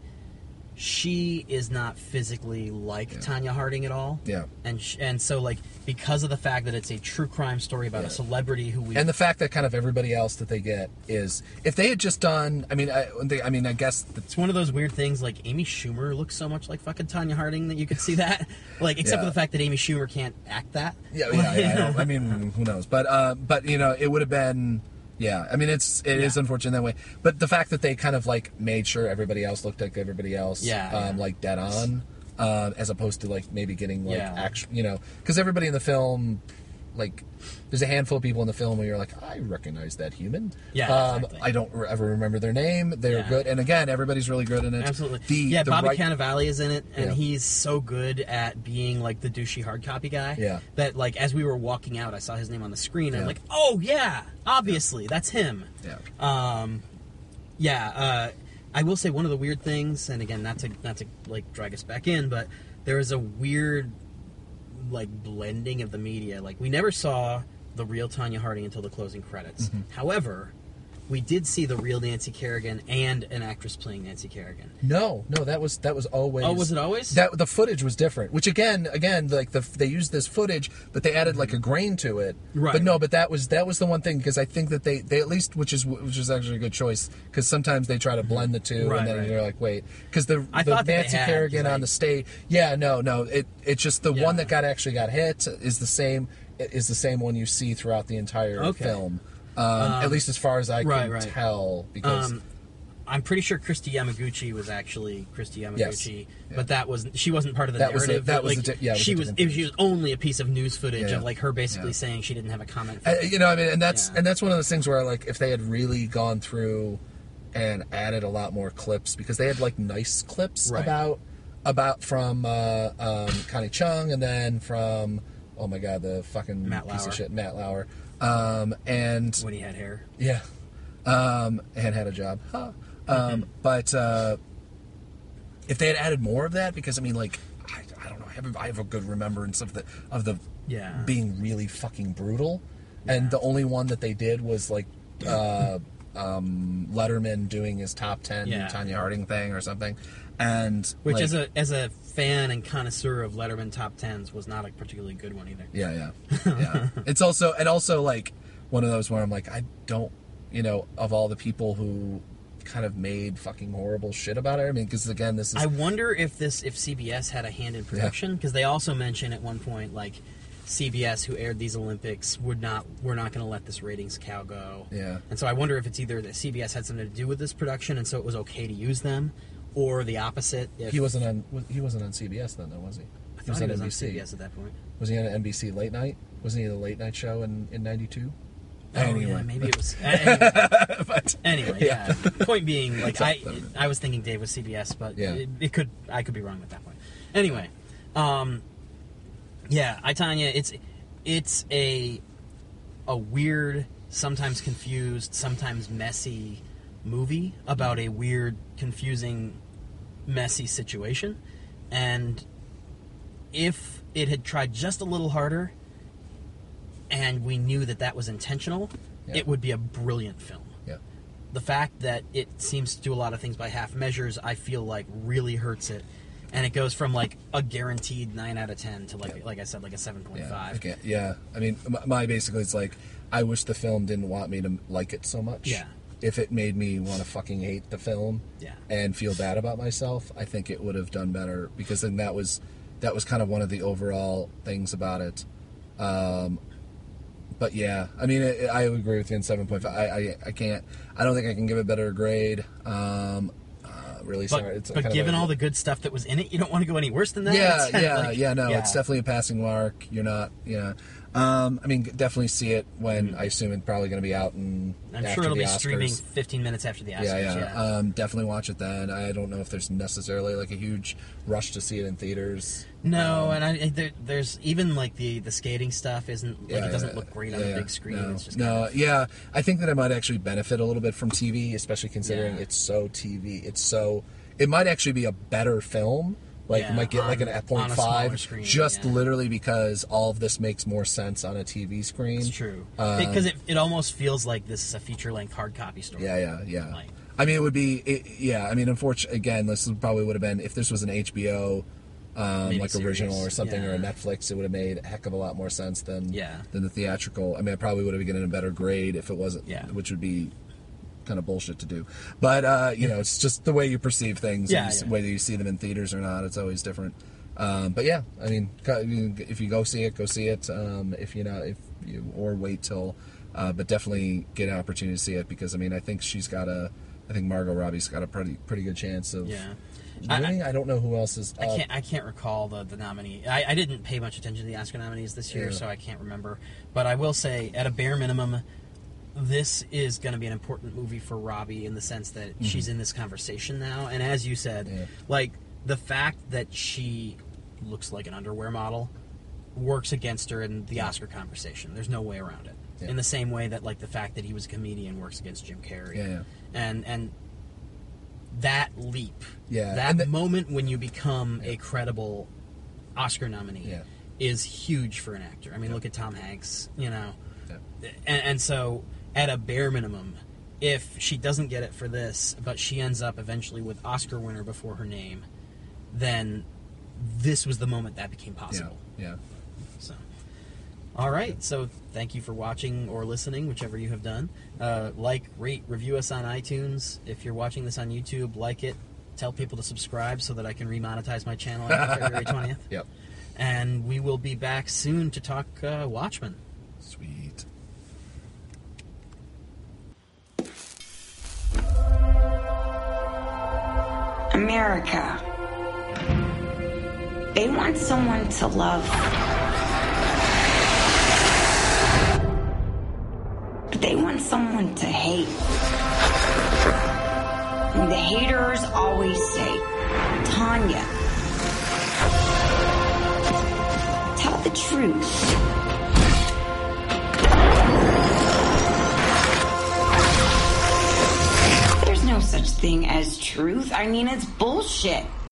she is not physically like Yeah. Tanya Harding at all. Yeah. and sh- and so like because of the fact that it's a true crime story about Yeah. a celebrity who we And the fact that kind of everybody else that they get is, if they had just done, I mean, I, they, I mean, I guess the, it's one of those weird things. Like Amy Schumer looks so much like fucking Tanya Harding that you could see that. Like except Yeah. for the fact that Amy Schumer can't act that. yeah, yeah, yeah I, don't- I mean, who knows? But, uh, but you know, it would have been, yeah. I mean, it's it is Yeah. unfortunate that way. But the fact that they kind of like made sure everybody else looked like everybody else, Yeah, um, yeah. like dead on, um, as opposed to like maybe getting like Yeah. action, you know, because everybody in the film. Like, there's a handful of people in the film where you're like, I recognize that human. Yeah, um, exactly. I don't re- ever remember their name. They're Yeah. good, and again, everybody's really good in it. Absolutely. The, yeah, the Bobby right- Cannavale is in it, and Yeah. he's so good at being like the douchey hard copy guy. Yeah. That like as we were walking out, I saw his name on the screen, and I'm Yeah. like, oh yeah, obviously that's him. Yeah. Um, yeah. Uh, I will say one of the weird things, and again, not to not to like drag us back in, but there is a weird like blending of the media. Like we never saw the real Tanya Harding until the closing credits. Mm-hmm. However, we did see the real Nancy Kerrigan and an actress playing Nancy Kerrigan. No, no, that was that was always. Oh, was it always? That the footage was different. Which again, again, like the they used this footage, but they added like a grain to it. Right. But no, but that was that was the one thing, because I think that they they at least, which is which is actually a good choice, because sometimes they try to blend the two, Right, and then right. you're like, wait, because the I the thought that they Nancy had, Kerrigan 'cause I- on the stage, yeah, no, no, it it's just the Yeah. one that got actually got hit is the same is the same one you see throughout the entire Okay. film. Um, at least as far as I right, can right. tell, because Um, I'm pretty sure Christy Yamaguchi was actually Christy Yamaguchi, Yes. Yeah. but that was she wasn't part of the That was a- narrative. that but, was a like, di- yeah, it was a she was different it, footage. she was only a piece of news footage Yeah, of like her basically yeah. saying she didn't have a comment. Uh, you know, I mean, and that's Yeah. and that's one of those things where, like, if they had really gone through and added a lot more clips, because they had like nice clips Right. about about from uh, um, Connie Chung, and then from oh my god, the fucking Matt piece Lauer. of shit Matt Lauer, um, and when he had hair. yeah, um, and had a job, huh. um, but uh, if they had added more of that, because I mean, like, I, I don't know, I have, a, I have a good remembrance of the of the Yeah. being really fucking brutal, and the only one that they did was like uh, um, Letterman doing his top ten Yeah. Tanya Harding thing or something, and Which, like, as a as a fan and connoisseur of Letterman top tens, was not a particularly good one either. yeah, yeah, yeah. It's also and also like one of those where I'm like, I don't, you know, of all the people who kind of made fucking horrible shit about it. I mean, because again, this is I wonder if this if C B S had a hand in production, because they also mention at one point like C B S, who aired these Olympics, would not we're not going to let this ratings cow go. Yeah. And so I wonder if it's either that C B S had something to do with this production, and so it was okay to use them, or the opposite. If, he wasn't on was- he wasn't on C B S then, though, was he? I thought he on was N B on C. C B S at that point. Was he on N B C late night? Wasn't he the late night show in in ninety-two? Oh, Anyway. yeah, maybe it was. Anyway, But anyway, yeah. Point being, like I, Something. I was thinking Dave was C B S, but Yeah. it, it could, I could be wrong at that point. Anyway, um, yeah, I Tanya, it's, it's a, a weird, sometimes confused, sometimes messy movie about a weird, confusing, messy situation, and if it had tried just a little harder, and we knew that that was intentional, Yeah. it would be a brilliant film. yeah. The fact that it seems to do a lot of things by half measures, I feel like really hurts it. And it goes from like a guaranteed nine out of ten to like, Yeah. like I said, like a seven point Yeah, five. okay, yeah. I mean, my, my basically it's like I wish the film didn't want me to like it so much. Yeah. If it made me want to fucking hate the film, Yeah. and feel bad about myself, I think it would have done better, because then that was that was kind of one of the overall things about it. Um, but yeah, I mean, I, I would agree with you in seven point five. I, I I can't. I don't think I can give it a better grade. Um, uh, really But, sorry. It's but kind given of a, all the good stuff that was in it, you don't want to go any worse than that. Yeah, It's kind of yeah, like- yeah. No, yeah. it's definitely a passing mark. You're not. Yeah. Um, I mean, definitely see it when I assume it's probably going to be out and I'm after sure it'll the be Oscars. streaming fifteen minutes after the Oscars. Yeah, Yeah, yeah. Um, definitely watch it then. I don't know if there's necessarily like a huge rush to see it in theaters. No, Um, and I, I there, there's even like the the skating stuff isn't like Yeah, it doesn't yeah, look great yeah, on the yeah. big screen. No, It's just no, kind of- yeah. I think that it might actually benefit a little bit from T V, especially considering Yeah. it's so T V. It's so. It might actually be a better film. Like Yeah, it might get like an on- F point on a smaller five, screen, just yeah. literally because all of this makes more sense on a T V screen. It's true Um, because it, it almost feels like this is a feature length hard copy story. Yeah, yeah, yeah. Like- I mean, it would be. It, yeah, I mean, unfortunately, again, this probably would have been if this was an H B O. Um, like Miniseries, original or something, or a yeah. Netflix, it would have made a heck of a lot more sense than Yeah. than the theatrical. I mean, I probably would have given it a better grade if it wasn't, Yeah. which would be kind of bullshit to do. But uh, you know, it's just the way you perceive things, Yeah, and you- yeah. whether you see them in theaters or not. It's always different. Um, but yeah, I mean, co- you- if you go see it, go see it. Um, if you know, if you or wait till, uh, but definitely get an opportunity to see it because I mean, I think she's got a, I think Margot Robbie's got a pretty pretty good chance of Yeah. I- winning. I, don't know who else is. I uh, can't. I can't recall the, the nominee. I, I didn't pay much attention to the Oscar nominees this year, Yeah. so I can't remember. But I will say, at a bare minimum, this is going to be an important movie for Robbie in the sense that she's in this conversation now. And as you said, Mm-hmm. Yeah. like the fact that she looks like an underwear model works against her in the Oscar conversation. There's no way around it. Yeah. In the same way that like the fact that he was a comedian works against Jim Carrey. Yeah, yeah. And and that leap, Yeah, that and the- moment when you become a credible Oscar nominee Yeah. is huge for an actor. I mean, look at Tom Hanks, you know. Yeah. And, and so, at a bare minimum, if she doesn't get it for this, but she ends up eventually with Oscar winner before her name, then this was the moment that became Yeah, possible. yeah. So, all right. So, thank you for watching or listening, whichever you have done. Uh, like, rate, review us on iTunes. If you're watching this on YouTube, like it. Tell people to subscribe so that I can remonetize my channel after February twentieth. Yep. And we will be back soon to talk uh, Watchmen. Sweet. America. They want someone to love. But they want someone to hate. And the haters always say, Tanya, tell the truth. There's no such thing as truth. I mean, it's bullshit.